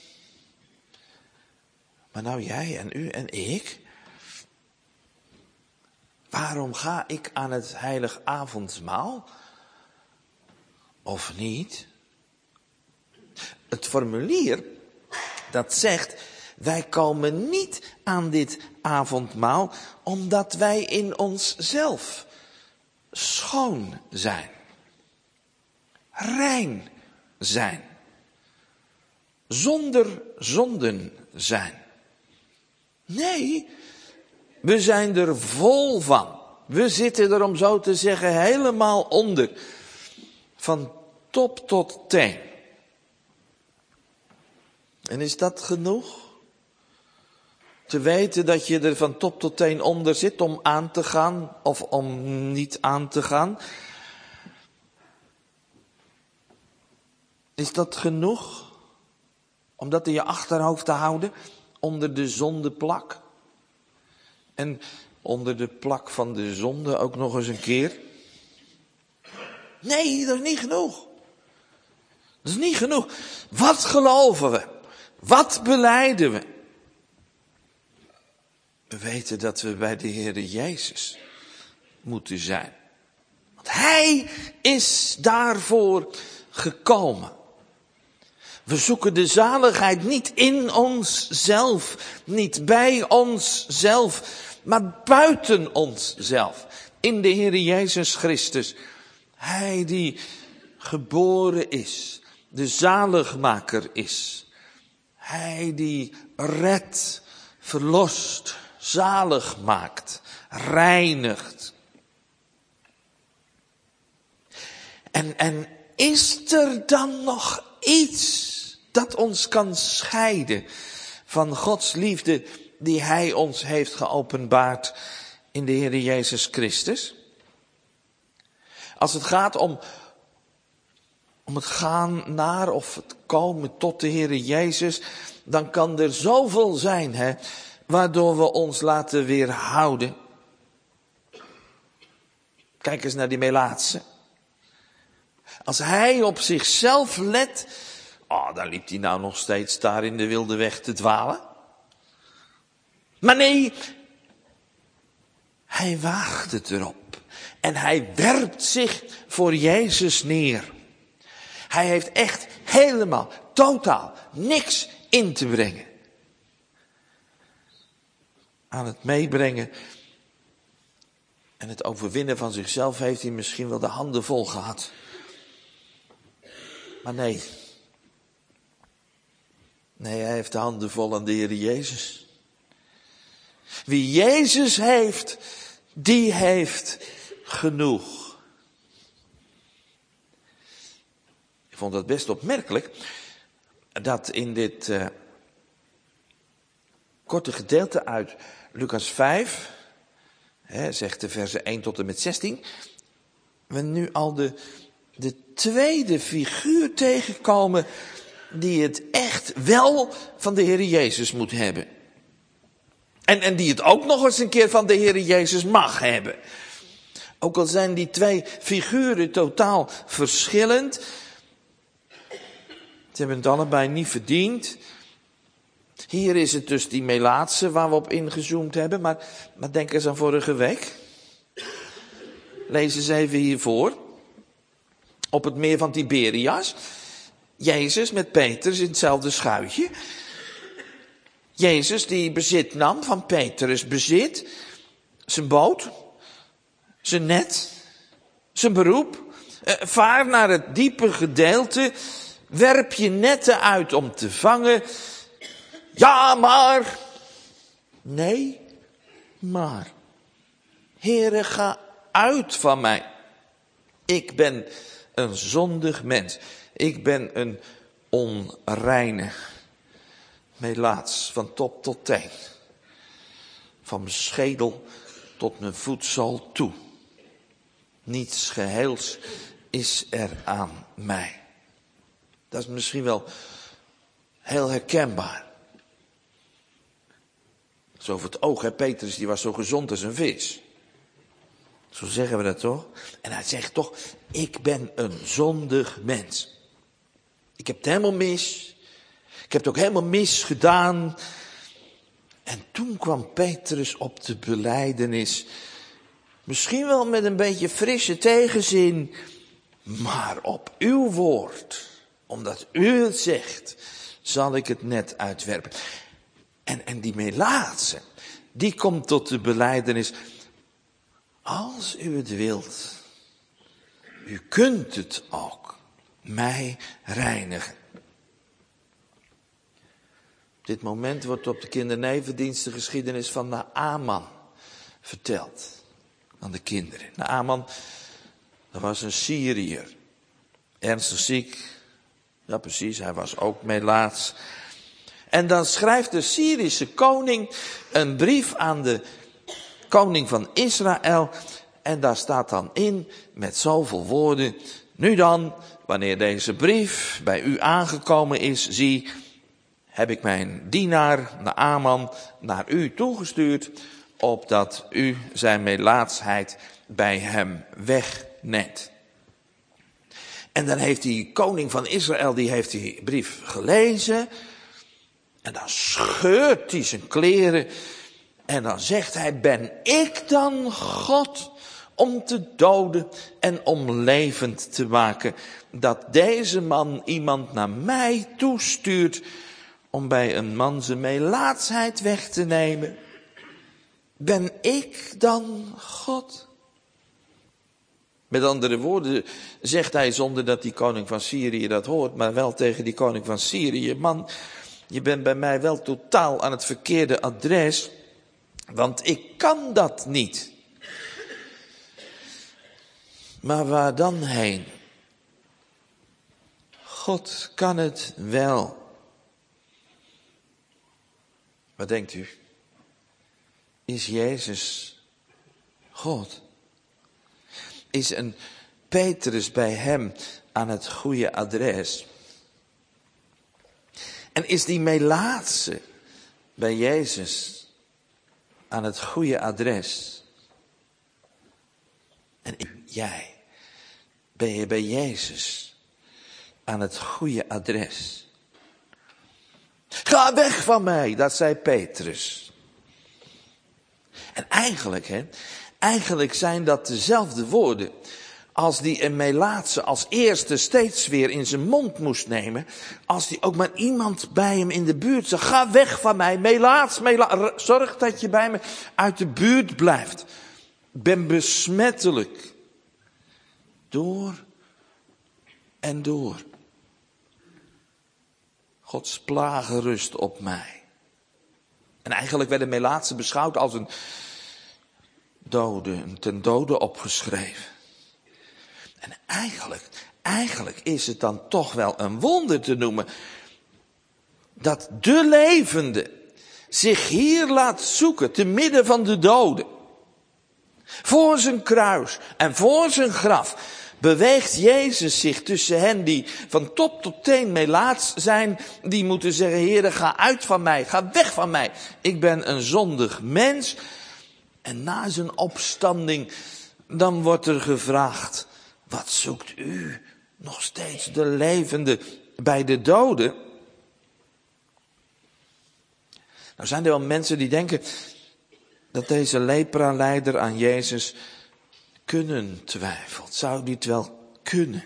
Maar nou jij en u en ik. Waarom ga ik aan het heilig avondmaal? Of niet? Het formulier dat zegt, wij komen niet aan dit avondmaal omdat wij in onszelf schoon zijn. Rein zijn. Zonder zonden zijn. Nee, we zijn er vol van. We zitten er, om zo te zeggen, helemaal onder. Van top tot teen. En is dat genoeg? Te weten dat je er van top tot teen onder zit om aan te gaan of om niet aan te gaan? Is dat genoeg om dat in je achterhoofd te houden onder de zondeplak? En onder de plak van de zonde ook nog eens een keer? Nee, dat is niet genoeg. Dat is niet genoeg. Wat geloven we? Wat belijden we? We weten dat we bij de Heere Jezus moeten zijn. Want Hij is daarvoor gekomen. We zoeken de zaligheid niet in onszelf, niet bij onszelf, maar buiten onszelf. In de Heere Jezus Christus. Hij die geboren is, de zaligmaker is. Hij die redt, verlost, zalig maakt, reinigt. En, en is er dan nog iets dat ons kan scheiden van Gods liefde die Hij ons heeft geopenbaard in de Heere Jezus Christus? Als het gaat om, om het gaan naar of het komen tot de Heere Jezus, dan kan er zoveel zijn, hè, waardoor we ons laten weerhouden. Kijk eens naar die Melaatse. Als hij op zichzelf let, oh, dan liep hij nou nog steeds daar in de wilde weg te dwalen. Maar nee, hij waagt het erop. En hij werpt zich voor Jezus neer. Hij heeft echt helemaal, totaal, niks in te brengen. Aan het meebrengen en het overwinnen van zichzelf heeft hij misschien wel de handen vol gehad. Maar nee. Nee, hij heeft de handen vol aan de Heer Jezus. Wie Jezus heeft, die heeft genoeg. Ik vond het best opmerkelijk dat in dit uh, korte gedeelte uit Lucas vijf, hè, zegt de versen één tot en met zestien, we nu al de, de tweede figuur tegenkomen die het echt wel van de Heer Jezus moet hebben. En, en die het ook nog eens een keer van de Heer Jezus mag hebben. Ook al zijn die twee figuren totaal verschillend. Ze hebben het allebei niet verdiend. Hier is het dus die Melaatse waar we op ingezoomd hebben. Maar, maar denk eens aan vorige week. Lees eens even hiervoor. Op het meer van Tiberias. Jezus met Petrus in hetzelfde schuitje. Jezus die bezit nam van Petrus bezit. Zijn boot. Zijn net. Zijn beroep. Uh, vaar naar het diepe gedeelte. Werp je netten uit om te vangen. Ja, maar. Nee, maar. Heere, ga uit van mij. Ik ben een zondig mens. Ik ben een onreine Melaats, van top tot teen. Van mijn schedel tot mijn voetzool toe. Niets geheels is er aan mij. Dat is misschien wel heel herkenbaar. Zo voor het oog, hè. Petrus die was zo gezond als een vis. Zo zeggen we dat toch? En hij zegt toch, ik ben een zondig mens. Ik heb het helemaal mis. Ik heb het ook helemaal mis gedaan. En toen kwam Petrus op de belijdenis. Misschien wel met een beetje frisse tegenzin. Maar op uw woord, omdat u het zegt, zal ik het net uitwerpen. En, en die Melaatse, die komt tot de belijdenis. Als u het wilt, u kunt het ook, mij reinigen. Op dit moment wordt op de kindernevendienst de geschiedenis van Naaman verteld aan de kinderen. Naaman, dat was een Syriër. ernstig ziek. Ja, precies, hij was ook melaats. En dan schrijft de Syrische koning een brief aan de koning van Israël. En daar staat dan in, met zoveel woorden: nu dan, wanneer deze brief bij u aangekomen is, zie, heb ik mijn dienaar Naaman naar u toegestuurd, opdat u zijn melaatsheid bij hem wegneemt. En dan heeft die koning van Israël, die heeft die brief gelezen. En dan scheurt hij zijn kleren. En dan zegt hij: ben ik dan God om te doden en om levend te maken, dat deze man iemand naar mij toestuurt om bij een man zijn melaatsheid weg te nemen? Ben ik dan God? Met andere woorden zegt hij, zonder dat die koning van Syrië dat hoort, maar wel tegen die koning van Syrië: man, je bent bij mij wel totaal aan het verkeerde adres, want ik kan dat niet. Maar waar dan heen? God kan het wel. Wat denkt u? Is Jezus God? Is een Petrus bij hem aan het goede adres? En is die melaatse bij Jezus aan het goede adres? En ik, jij, ben je bij Jezus aan het goede adres? Ga weg van mij, dat zei Petrus. En eigenlijk, hè, eigenlijk zijn dat dezelfde woorden als die een melaatse als eerste steeds weer in zijn mond moest nemen, als die ook maar iemand bij hem in de buurt zag. Ga weg van mij, melaats, melaats, zorg dat je bij me uit de buurt blijft. Ik ben besmettelijk. Door en door. Gods plagen rust op mij. En eigenlijk werden melaatsen beschouwd als een dode, een ten dode opgeschreven. En eigenlijk, eigenlijk is het dan toch wel een wonder te noemen dat de levende zich hier laat zoeken te midden van de doden. Voor zijn kruis en voor zijn graf beweegt Jezus zich tussen hen die van top tot teen melaats zijn, die moeten zeggen: Heere, ga uit van mij, ga weg van mij. Ik ben een zondig mens. En na zijn opstanding, dan wordt er gevraagd: wat zoekt u nog steeds de levende bij de doden? Nou zijn er wel mensen die denken dat deze lepra-leider aan Jezus kunnen twijfelt. Zou die het wel kunnen?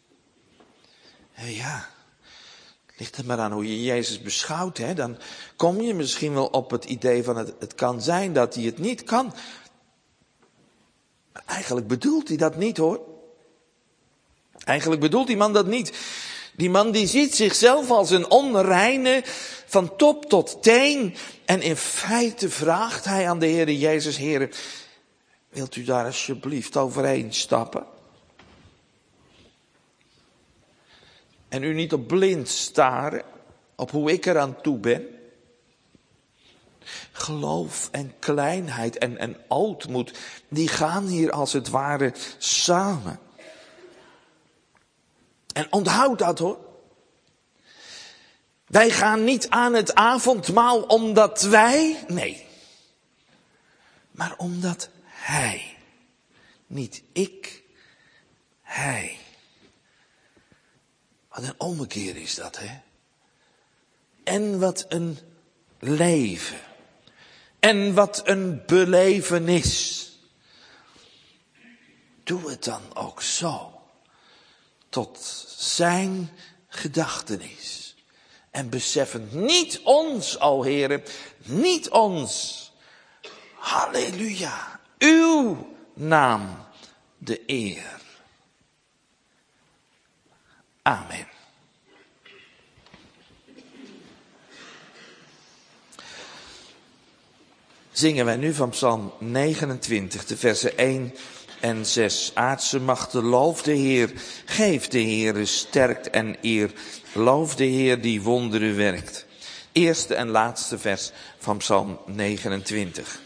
Ja, het ligt er maar aan hoe je Jezus beschouwt. Hè? Dan kom je misschien wel op het idee van het, het kan zijn dat hij het niet kan. Maar eigenlijk bedoelt hij dat niet, hoor. Eigenlijk bedoelt die man dat niet. Die man die ziet zichzelf als een onreine van top tot teen. En in feite vraagt hij aan de Heere Jezus: Heere, wilt u daar alsjeblieft overheen stappen? En u niet op blind staren, op hoe ik er aan toe ben? Geloof en kleinheid en, en ootmoed, die gaan hier als het ware samen. En onthoud dat, hoor. Wij gaan niet aan het avondmaal omdat wij, nee. Maar omdat Hij. Niet ik, Hij. Wat een ommekeer is dat, hè? En wat een leven. En wat een belevenis. Doe het dan ook zo. Tot zijn gedachtenis. En beseffend, niet ons, o Heere, niet ons. Halleluja. Uw naam de eer. Amen. Zingen wij nu van Psalm negenentwintig, de versen één en zes aardse machten. Loof de Heer, geef de Heere sterkt en eer. Loof de Heer die wonderen werkt. Eerste en laatste vers van Psalm negenentwintig.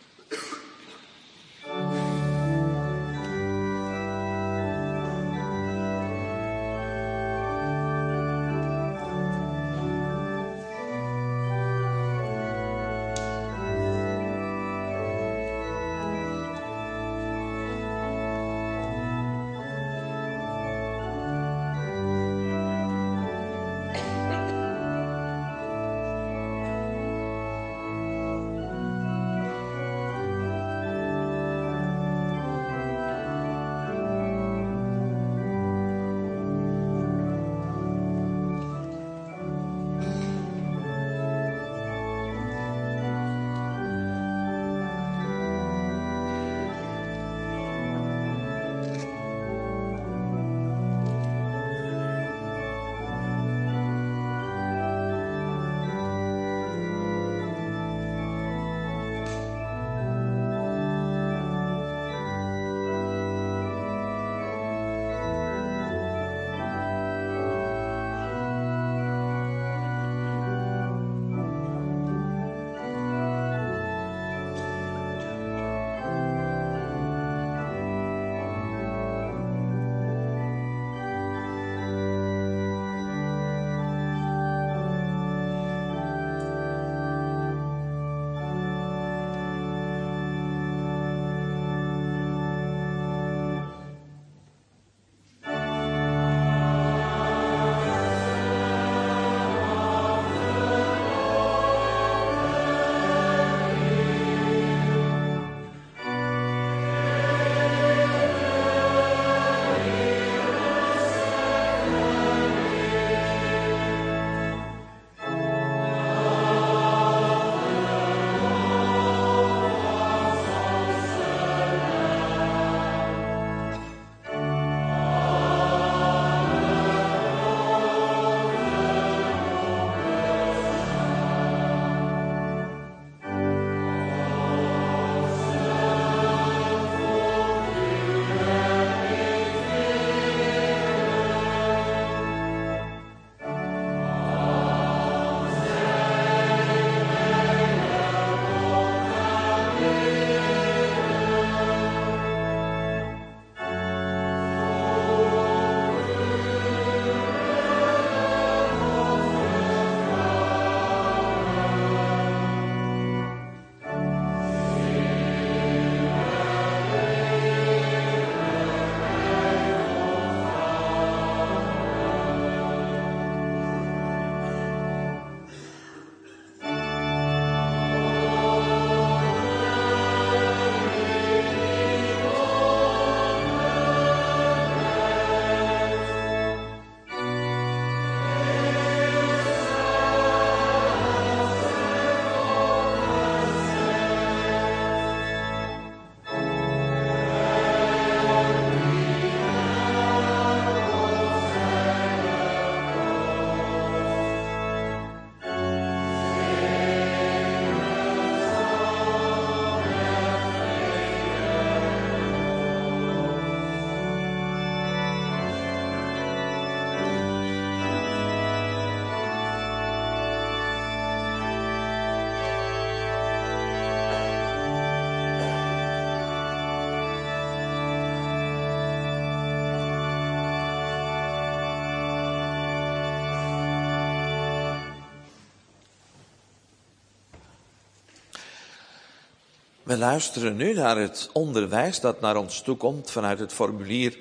We luisteren nu naar het onderwijs dat naar ons toe komt vanuit het formulier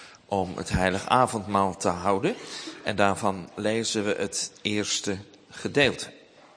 om het heilig avondmaal te houden. En daarvan lezen we het eerste gedeelte.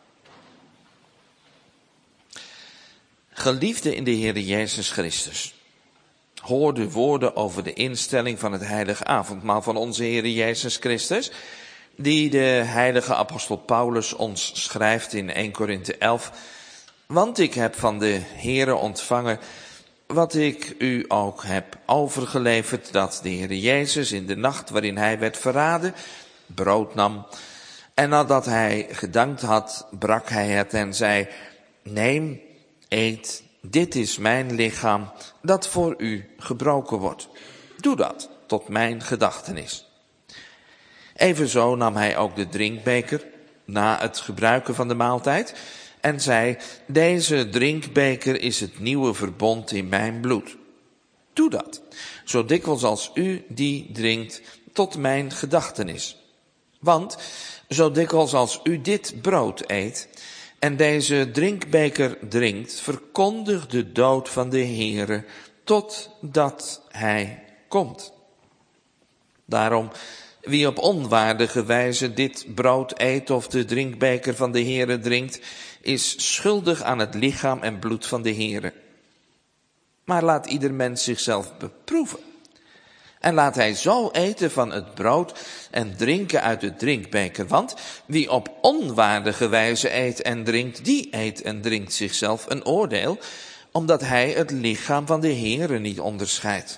Geliefde in de Heer Jezus Christus, hoor de woorden over de instelling van het heilige avondmaal van onze Heer Jezus Christus, die de heilige apostel Paulus ons schrijft in Eerste Korinthe elf. Want ik heb van de Heere ontvangen wat ik u ook heb overgeleverd, dat de Heer Jezus in de nacht waarin hij werd verraden, brood nam. En nadat hij gedankt had, brak hij het en zei, neem, eet, dit is mijn lichaam dat voor u gebroken wordt. Doe dat tot mijn gedachtenis. Evenzo nam hij ook de drinkbeker na het gebruiken van de maaltijd en zei, deze drinkbeker is het nieuwe verbond in mijn bloed. Doe dat, zo dikwijls als u die drinkt, tot mijn gedachtenis. Want zo dikwijls als u dit brood eet en deze drinkbeker drinkt, verkondigt de dood van de Heere totdat hij komt. Daarom, wie op onwaardige wijze dit brood eet of de drinkbeker van de Heere drinkt, is schuldig aan het lichaam en bloed van de Heere. Maar laat ieder mens zichzelf beproeven. En laat hij zo eten van het brood en drinken uit de drinkbeker. Want wie op onwaardige wijze eet en drinkt, die eet en drinkt zichzelf een oordeel, omdat hij het lichaam van de Heere niet onderscheidt.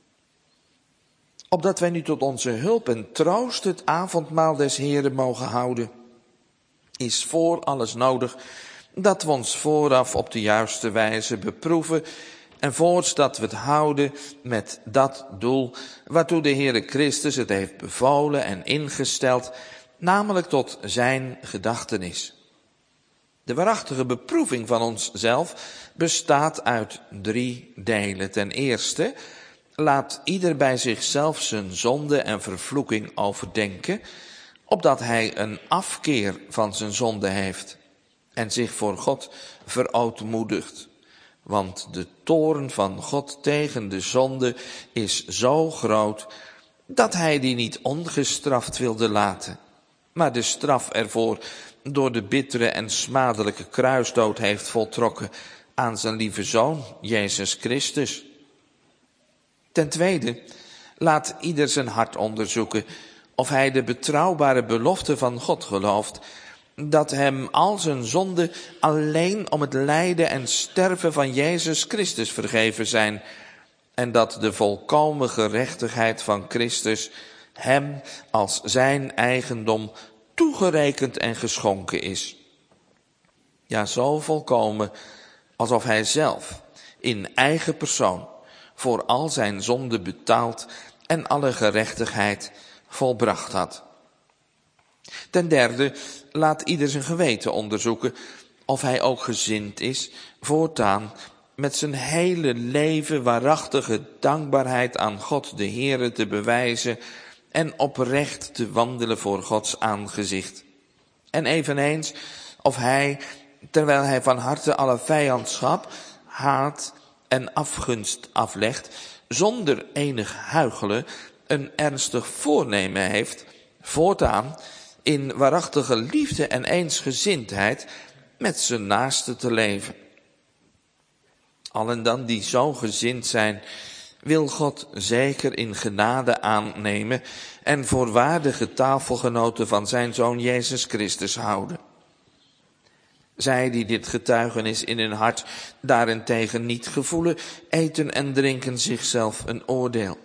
Opdat wij nu tot onze hulp en troost het avondmaal des Heeren mogen houden, is voor alles nodig dat we ons vooraf op de juiste wijze beproeven en voorts dat we het houden met dat doel waartoe de Heere Christus het heeft bevolen en ingesteld, namelijk tot zijn gedachtenis. De waarachtige beproeving van onszelf bestaat uit drie delen. Ten eerste, laat ieder bij zichzelf zijn zonde en vervloeking overdenken, opdat hij een afkeer van zijn zonde heeft en zich voor God verootmoedigt. Want de toorn van God tegen de zonde is zo groot, dat hij die niet ongestraft wilde laten, maar de straf ervoor door de bittere en smadelijke kruisdood heeft voltrokken aan zijn lieve Zoon, Jezus Christus. Ten tweede, laat ieder zijn hart onderzoeken of hij de betrouwbare belofte van God gelooft, dat hem al zijn zonden alleen om het lijden en sterven van Jezus Christus vergeven zijn, en dat de volkomen gerechtigheid van Christus hem als zijn eigendom toegerekend en geschonken is. Ja, zo volkomen alsof hij zelf in eigen persoon voor al zijn zonden betaald en alle gerechtigheid volbracht had. Ten derde, laat ieder zijn geweten onderzoeken of hij ook gezind is voortaan met zijn hele leven waarachtige dankbaarheid aan God de Heere te bewijzen en oprecht te wandelen voor Gods aangezicht. En eveneens of hij, terwijl hij van harte alle vijandschap, haat en afgunst aflegt, zonder enig huichelen een ernstig voornemen heeft voortaan in waarachtige liefde en eensgezindheid met zijn naaste te leven. Allen dan die zo gezind zijn, wil God zeker in genade aannemen en voor waardige tafelgenoten van zijn Zoon Jezus Christus houden. Zij die dit getuigenis in hun hart daarentegen niet gevoelen, eten en drinken zichzelf een oordeel.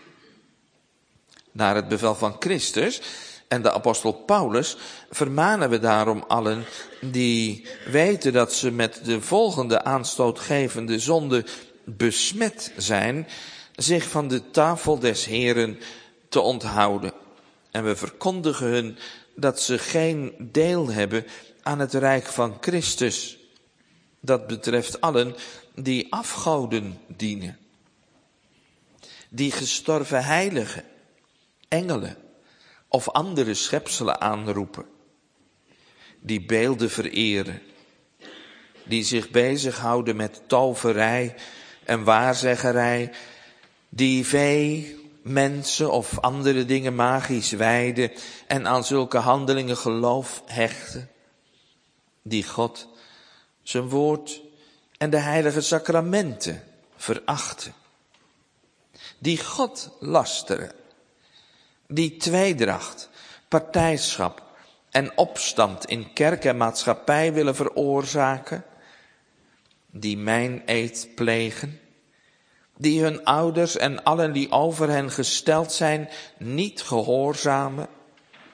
Naar het bevel van Christus en de apostel Paulus vermanen we daarom allen die weten dat ze met de volgende aanstootgevende zonde besmet zijn, zich van de tafel des Heeren te onthouden. En we verkondigen hun dat ze geen deel hebben aan het rijk van Christus. Dat betreft allen die afgoden dienen, die gestorven heiligen, engelen of andere schepselen aanroepen, die beelden vereren, die zich bezighouden met toverij en waarzeggerij, die vee, mensen of andere dingen magisch wijden en aan zulke handelingen geloof hechten, die God, zijn woord en de heilige sacramenten verachten, die God lasteren, die tweedracht, partijschap en opstand in kerk en maatschappij willen veroorzaken, die meineed plegen, die hun ouders en allen die over hen gesteld zijn niet gehoorzamen,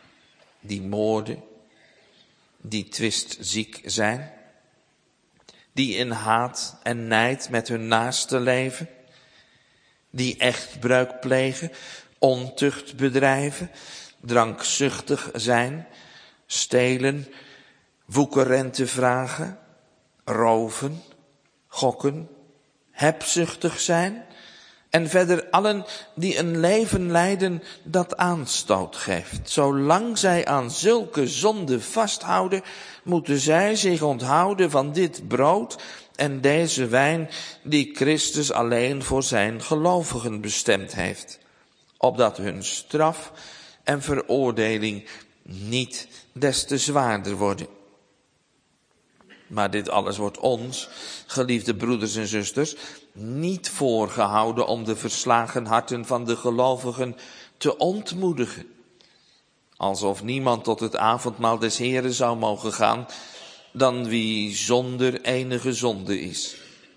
die moorden, die twistziek zijn, die in haat en nijd met hun naaste leven, die echtbreuk plegen, ontucht bedrijven, drankzuchtig zijn, stelen, woekerrente vragen, roven, gokken, hebzuchtig zijn, en verder allen die een leven leiden dat aanstoot geeft. Zolang zij aan zulke zonden vasthouden, moeten zij zich onthouden van dit brood en deze wijn die Christus alleen voor zijn gelovigen bestemd heeft, opdat hun straf en veroordeling niet des te zwaarder worden. Maar dit alles wordt ons, geliefde broeders en zusters, niet voorgehouden om de verslagen harten van de gelovigen te ontmoedigen. Alsof niemand tot het avondmaal des Heren zou mogen gaan, dan wie zonder enige zonde is.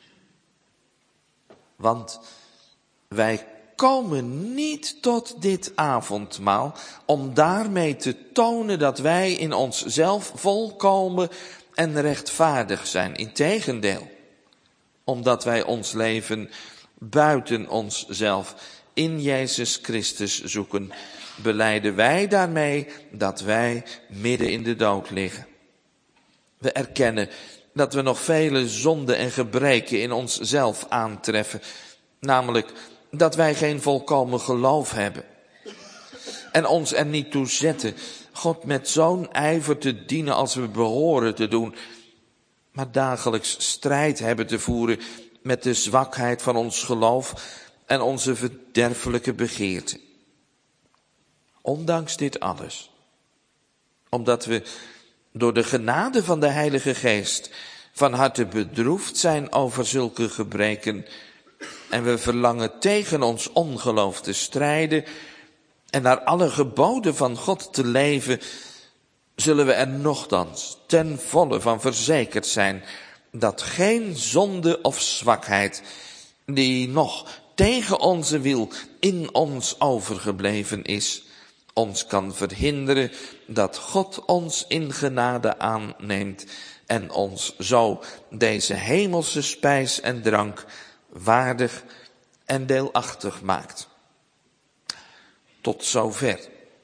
Want wij komen niet tot dit avondmaal om daarmee te tonen dat wij in onszelf volkomen en rechtvaardig zijn. Integendeel, omdat wij ons leven buiten onszelf in Jezus Christus zoeken, belijden wij daarmee dat wij midden in de dood liggen. We erkennen dat we nog vele zonden en gebreken in onszelf aantreffen, namelijk dat wij geen volkomen geloof hebben en ons er niet toe zetten God met zo'n ijver te dienen als we behoren te doen, maar dagelijks strijd hebben te voeren met de zwakheid van ons geloof en onze verderfelijke begeerten. Ondanks dit alles, omdat we door de genade van de Heilige Geest van harte bedroefd zijn over zulke gebreken en we verlangen tegen ons ongeloof te strijden en naar alle geboden van God te leven, zullen we er nochtans ten volle van verzekerd zijn dat geen zonde of zwakheid die nog tegen onze wil in ons overgebleven is, ons kan verhinderen dat God ons in genade aanneemt en ons zo deze hemelse spijs en drank waardig en deelachtig maakt. Tot zover.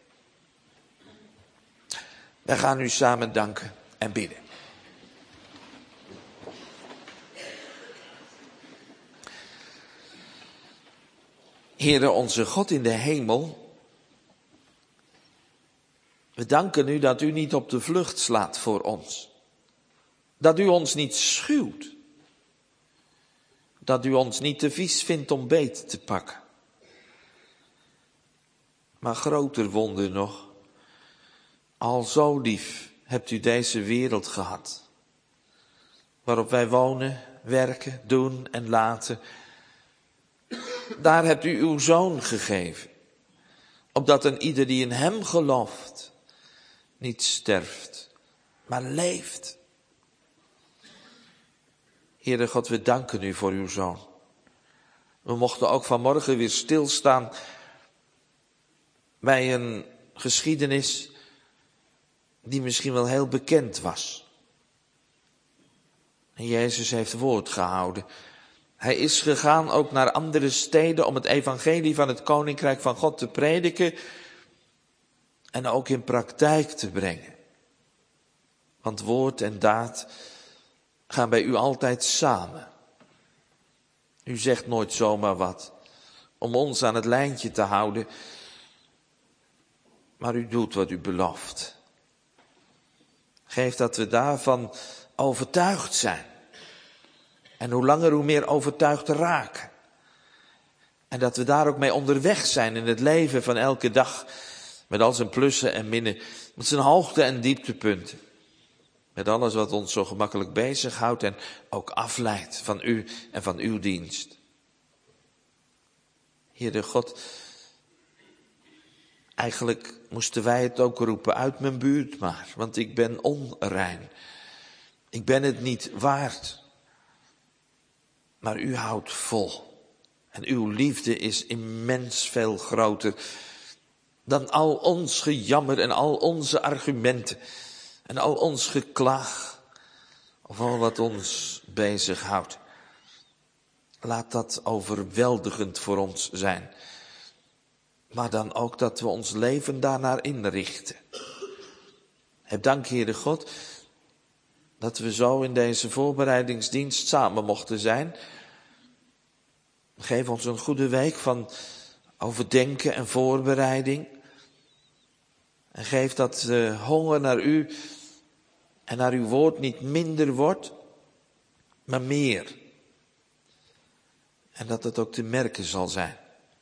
Wij gaan u samen danken en bidden. Heere onze God in de hemel, we danken u dat u niet op de vlucht slaat voor ons. Dat u ons niet schuwt. Dat u ons niet te vies vindt om beet te pakken. Maar groter wonder nog, al zo lief hebt u deze wereld gehad, waarop wij wonen, werken, doen en laten. Daar hebt u uw zoon gegeven, opdat een ieder die in hem gelooft, niet sterft, maar leeft. Heere God, we danken u voor uw zoon. We mochten ook vanmorgen weer stilstaan bij een geschiedenis die misschien wel heel bekend was. En Jezus heeft woord gehouden. Hij is gegaan ook naar andere steden om het evangelie van het koninkrijk van God te prediken en ook in praktijk te brengen. Want woord en daad gaan bij u altijd samen. U zegt nooit zomaar wat om ons aan het lijntje te houden, maar u doet wat u belooft. Geef dat we daarvan overtuigd zijn. En hoe langer hoe meer overtuigd raken. En dat we daar ook mee onderweg zijn in het leven van elke dag. Met al zijn plussen en minnen. Met zijn hoogte- en dieptepunten. Met alles wat ons zo gemakkelijk bezighoudt en ook afleidt van u en van uw dienst. Heere God, eigenlijk moesten wij het ook roepen, uit mijn buurt maar, want ik ben onrein. Ik ben het niet waard. Maar u houdt vol. En uw liefde is immens veel groter dan al ons gejammer en al onze argumenten en al ons geklaag of al wat ons bezighoudt. Laat dat overweldigend voor ons zijn. Maar dan ook dat we ons leven daarnaar inrichten. Heb dank, Heere God, dat we zo in deze voorbereidingsdienst samen mochten zijn. Geef ons een goede week van overdenken en voorbereiding. En geef dat de honger naar u en naar uw woord niet minder wordt, maar meer. En dat het ook te merken zal zijn.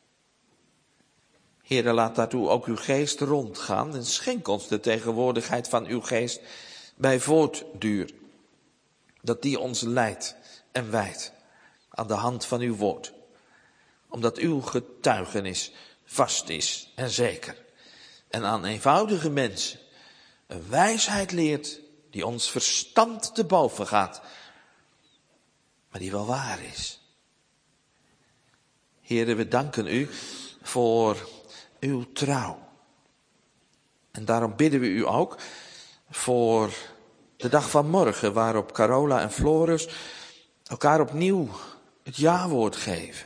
Heere, laat daartoe ook uw geest rondgaan en schenk ons de tegenwoordigheid van uw geest bij voortduur. Dat die ons leidt en wijdt aan de hand van uw woord. Omdat uw getuigenis vast is en zeker. En aan eenvoudige mensen een wijsheid leert die ons verstand te boven gaat. Maar die wel waar is. Heere, we danken u voor uw trouw. En daarom bidden we u ook voor de dag van morgen, waarop Carola en Floris elkaar opnieuw het ja-woord geven.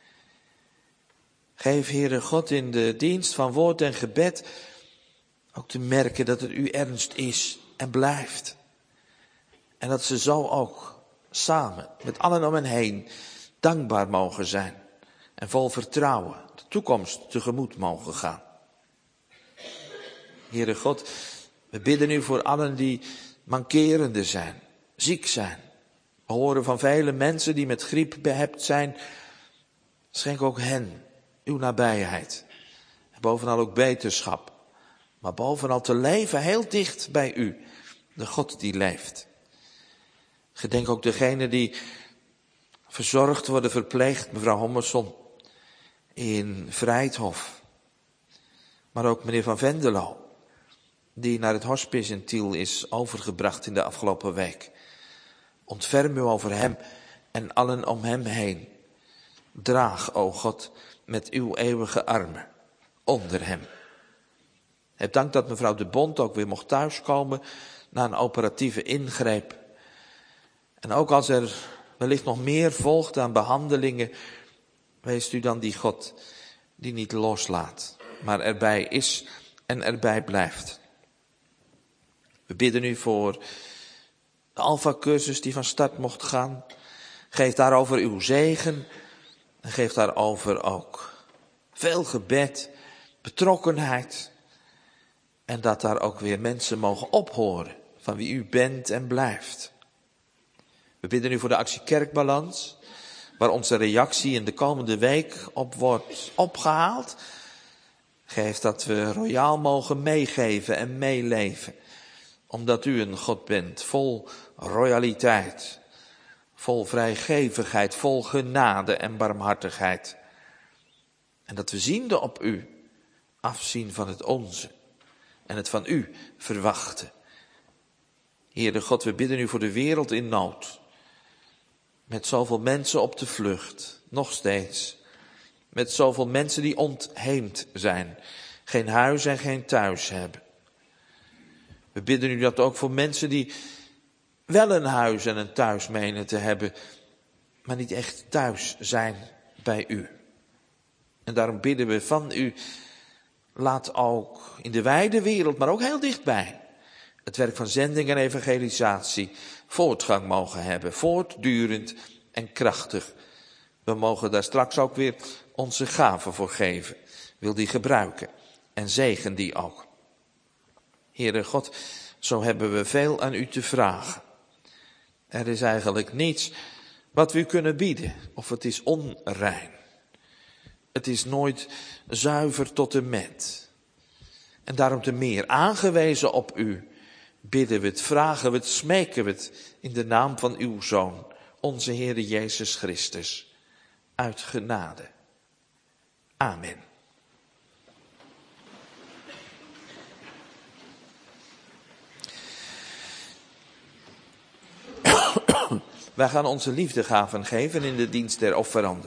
Geef, Heere God, in de dienst van woord en gebed ook te merken dat het u ernst is en blijft. En dat ze zo ook samen met allen om hen heen dankbaar mogen zijn. En vol vertrouwen de toekomst tegemoet mogen gaan. Heere God, we bidden u voor allen die mankerende zijn, ziek zijn. We horen van vele mensen die met griep behept zijn. Schenk ook hen uw nabijheid. En bovenal ook beterschap. Maar bovenal te leven heel dicht bij u, de God die leeft. Gedenk ook degenen die verzorgd worden, verpleegd, mevrouw Hommerson in Vrijthof. Maar ook meneer Van Vendeloo, die naar het hospice in Tiel is overgebracht in de afgelopen week. Ontferm u over hem en allen om hem heen. Draag, o God, met uw eeuwige armen onder hem. Heb dank dat mevrouw de Bond ook weer mocht thuiskomen na een operatieve ingreep. En ook als er wellicht nog meer volgt aan behandelingen, wees u dan die God die niet loslaat, maar erbij is en erbij blijft. We bidden u voor de Alpha-cursus die van start mocht gaan. Geef daarover uw zegen en geef daarover ook veel gebed, betrokkenheid. En dat daar ook weer mensen mogen ophoren van wie u bent en blijft. We bidden u voor de actie Kerkbalans, waar onze reactie in de komende week op wordt opgehaald. Geef dat we royaal mogen meegeven en meeleven. Omdat u een God bent, vol royaliteit, vol vrijgevigheid, vol genade en barmhartigheid. En dat we ziende op u afzien van het onze en het van u verwachten. Heere God, we bidden u voor de wereld in nood. Met zoveel mensen op de vlucht, nog steeds. Met zoveel mensen die ontheemd zijn, geen huis en geen thuis hebben. We bidden u dat ook voor mensen die wel een huis en een thuis menen te hebben, maar niet echt thuis zijn bij u. En daarom bidden we van u, laat ook in de wijde wereld, maar ook heel dichtbij, het werk van zending en evangelisatie voortgang mogen hebben, voortdurend en krachtig. We mogen daar straks ook weer onze gaven voor geven. Wil die gebruiken en zegen die ook. Heere God, zo hebben we veel aan u te vragen. Er is eigenlijk niets wat we u kunnen bieden, of het is onrein. Het is nooit zuiver tot en met. En daarom te meer aangewezen op u, bidden we het, vragen we het, smeken we het in de naam van uw Zoon, onze Heere Jezus Christus, uit genade. Amen. Wij gaan onze liefdegaven geven in de dienst der offeranden.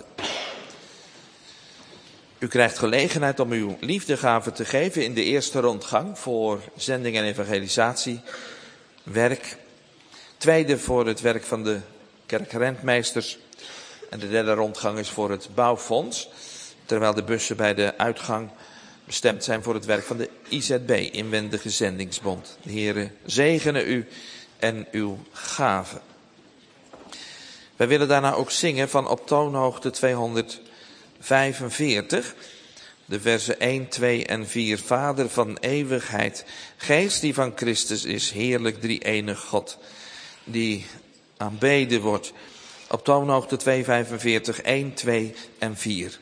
U krijgt gelegenheid om uw liefdegaven te geven in de eerste rondgang voor zending en evangelisatie, werk. tweede voor het werk van de kerkrentmeesters. En de derde rondgang is voor het bouwfonds. Terwijl de bussen bij de uitgang bestemd zijn voor het werk van de I Z B, Inwendige Zendingsbond. De Heere zegene u en uw gaven. Wij willen daarna ook zingen van op toonhoogte tweehonderdvijfenveertig. De versen één, twee en vier. Vader van eeuwigheid, Geest die van Christus is, heerlijk drie-enig God, die aanbeden wordt. Op toonhoogte tweehonderdvijfenveertig, één, twee en vier.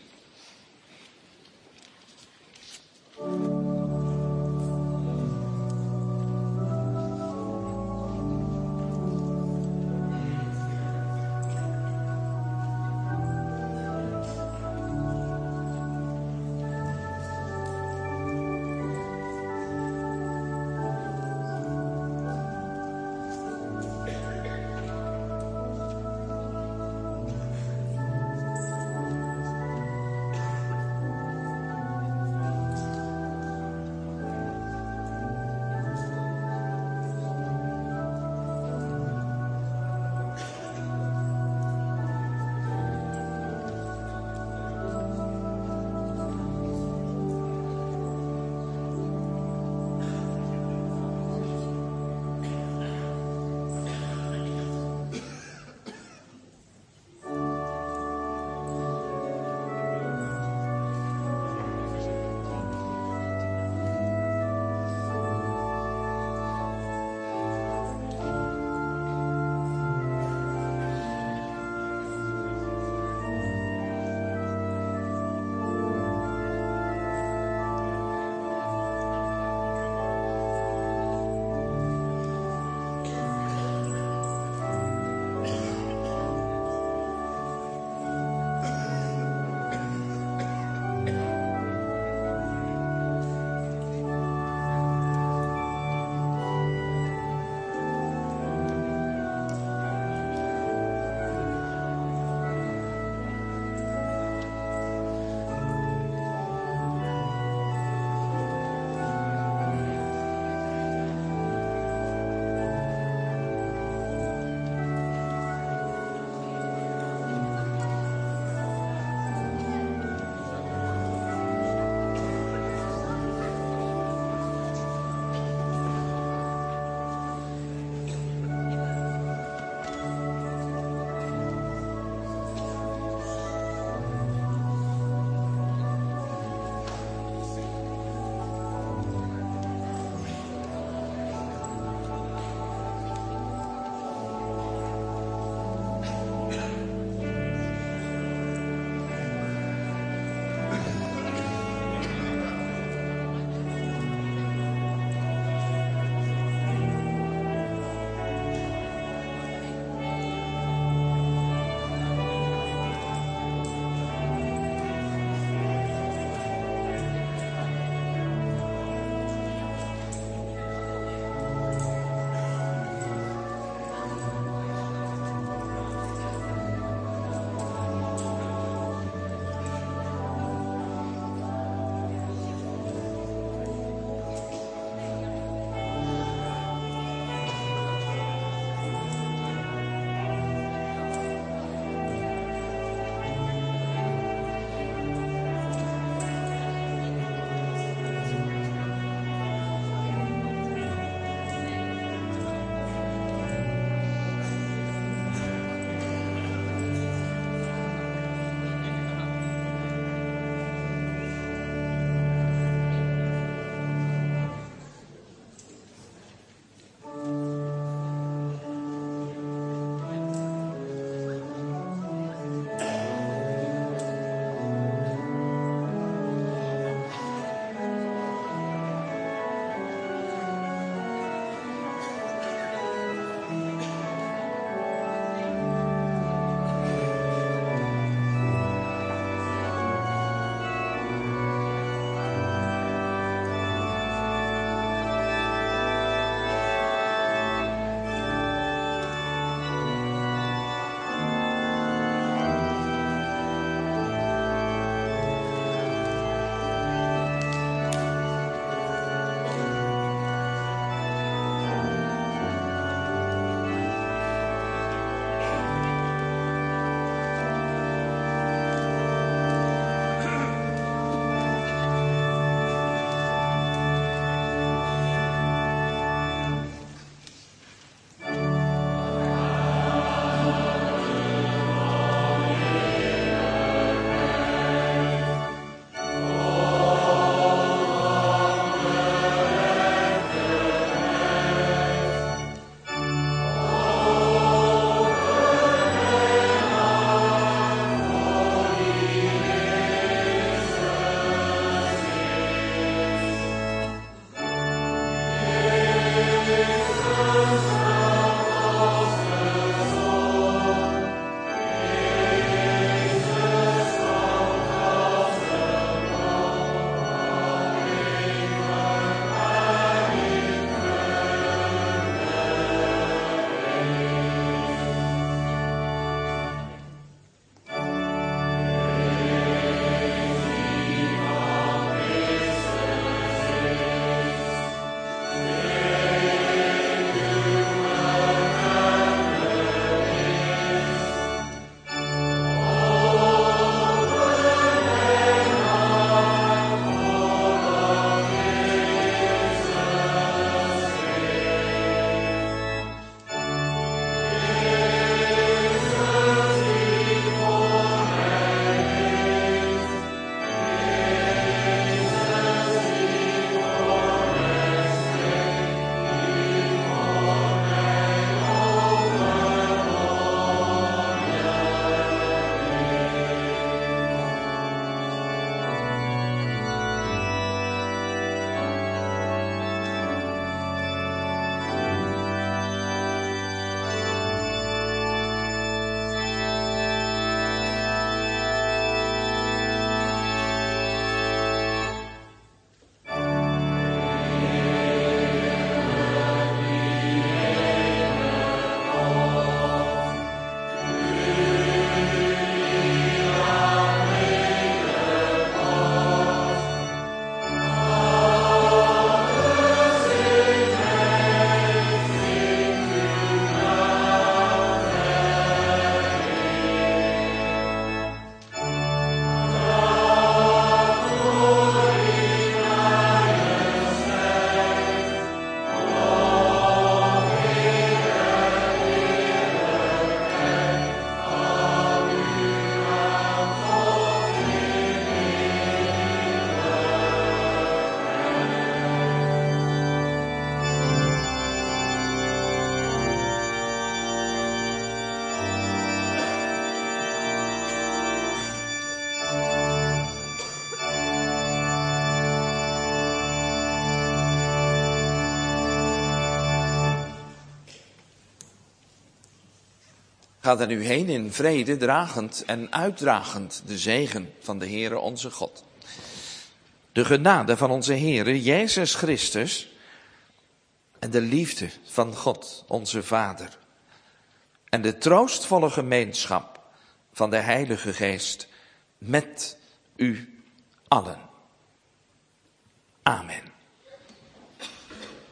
Ga er nu heen in vrede, dragend en uitdragend de zegen van de Heere onze God. De genade van onze Heere Jezus Christus en de liefde van God onze Vader en de troostvolle gemeenschap van de Heilige Geest met u allen. Amen.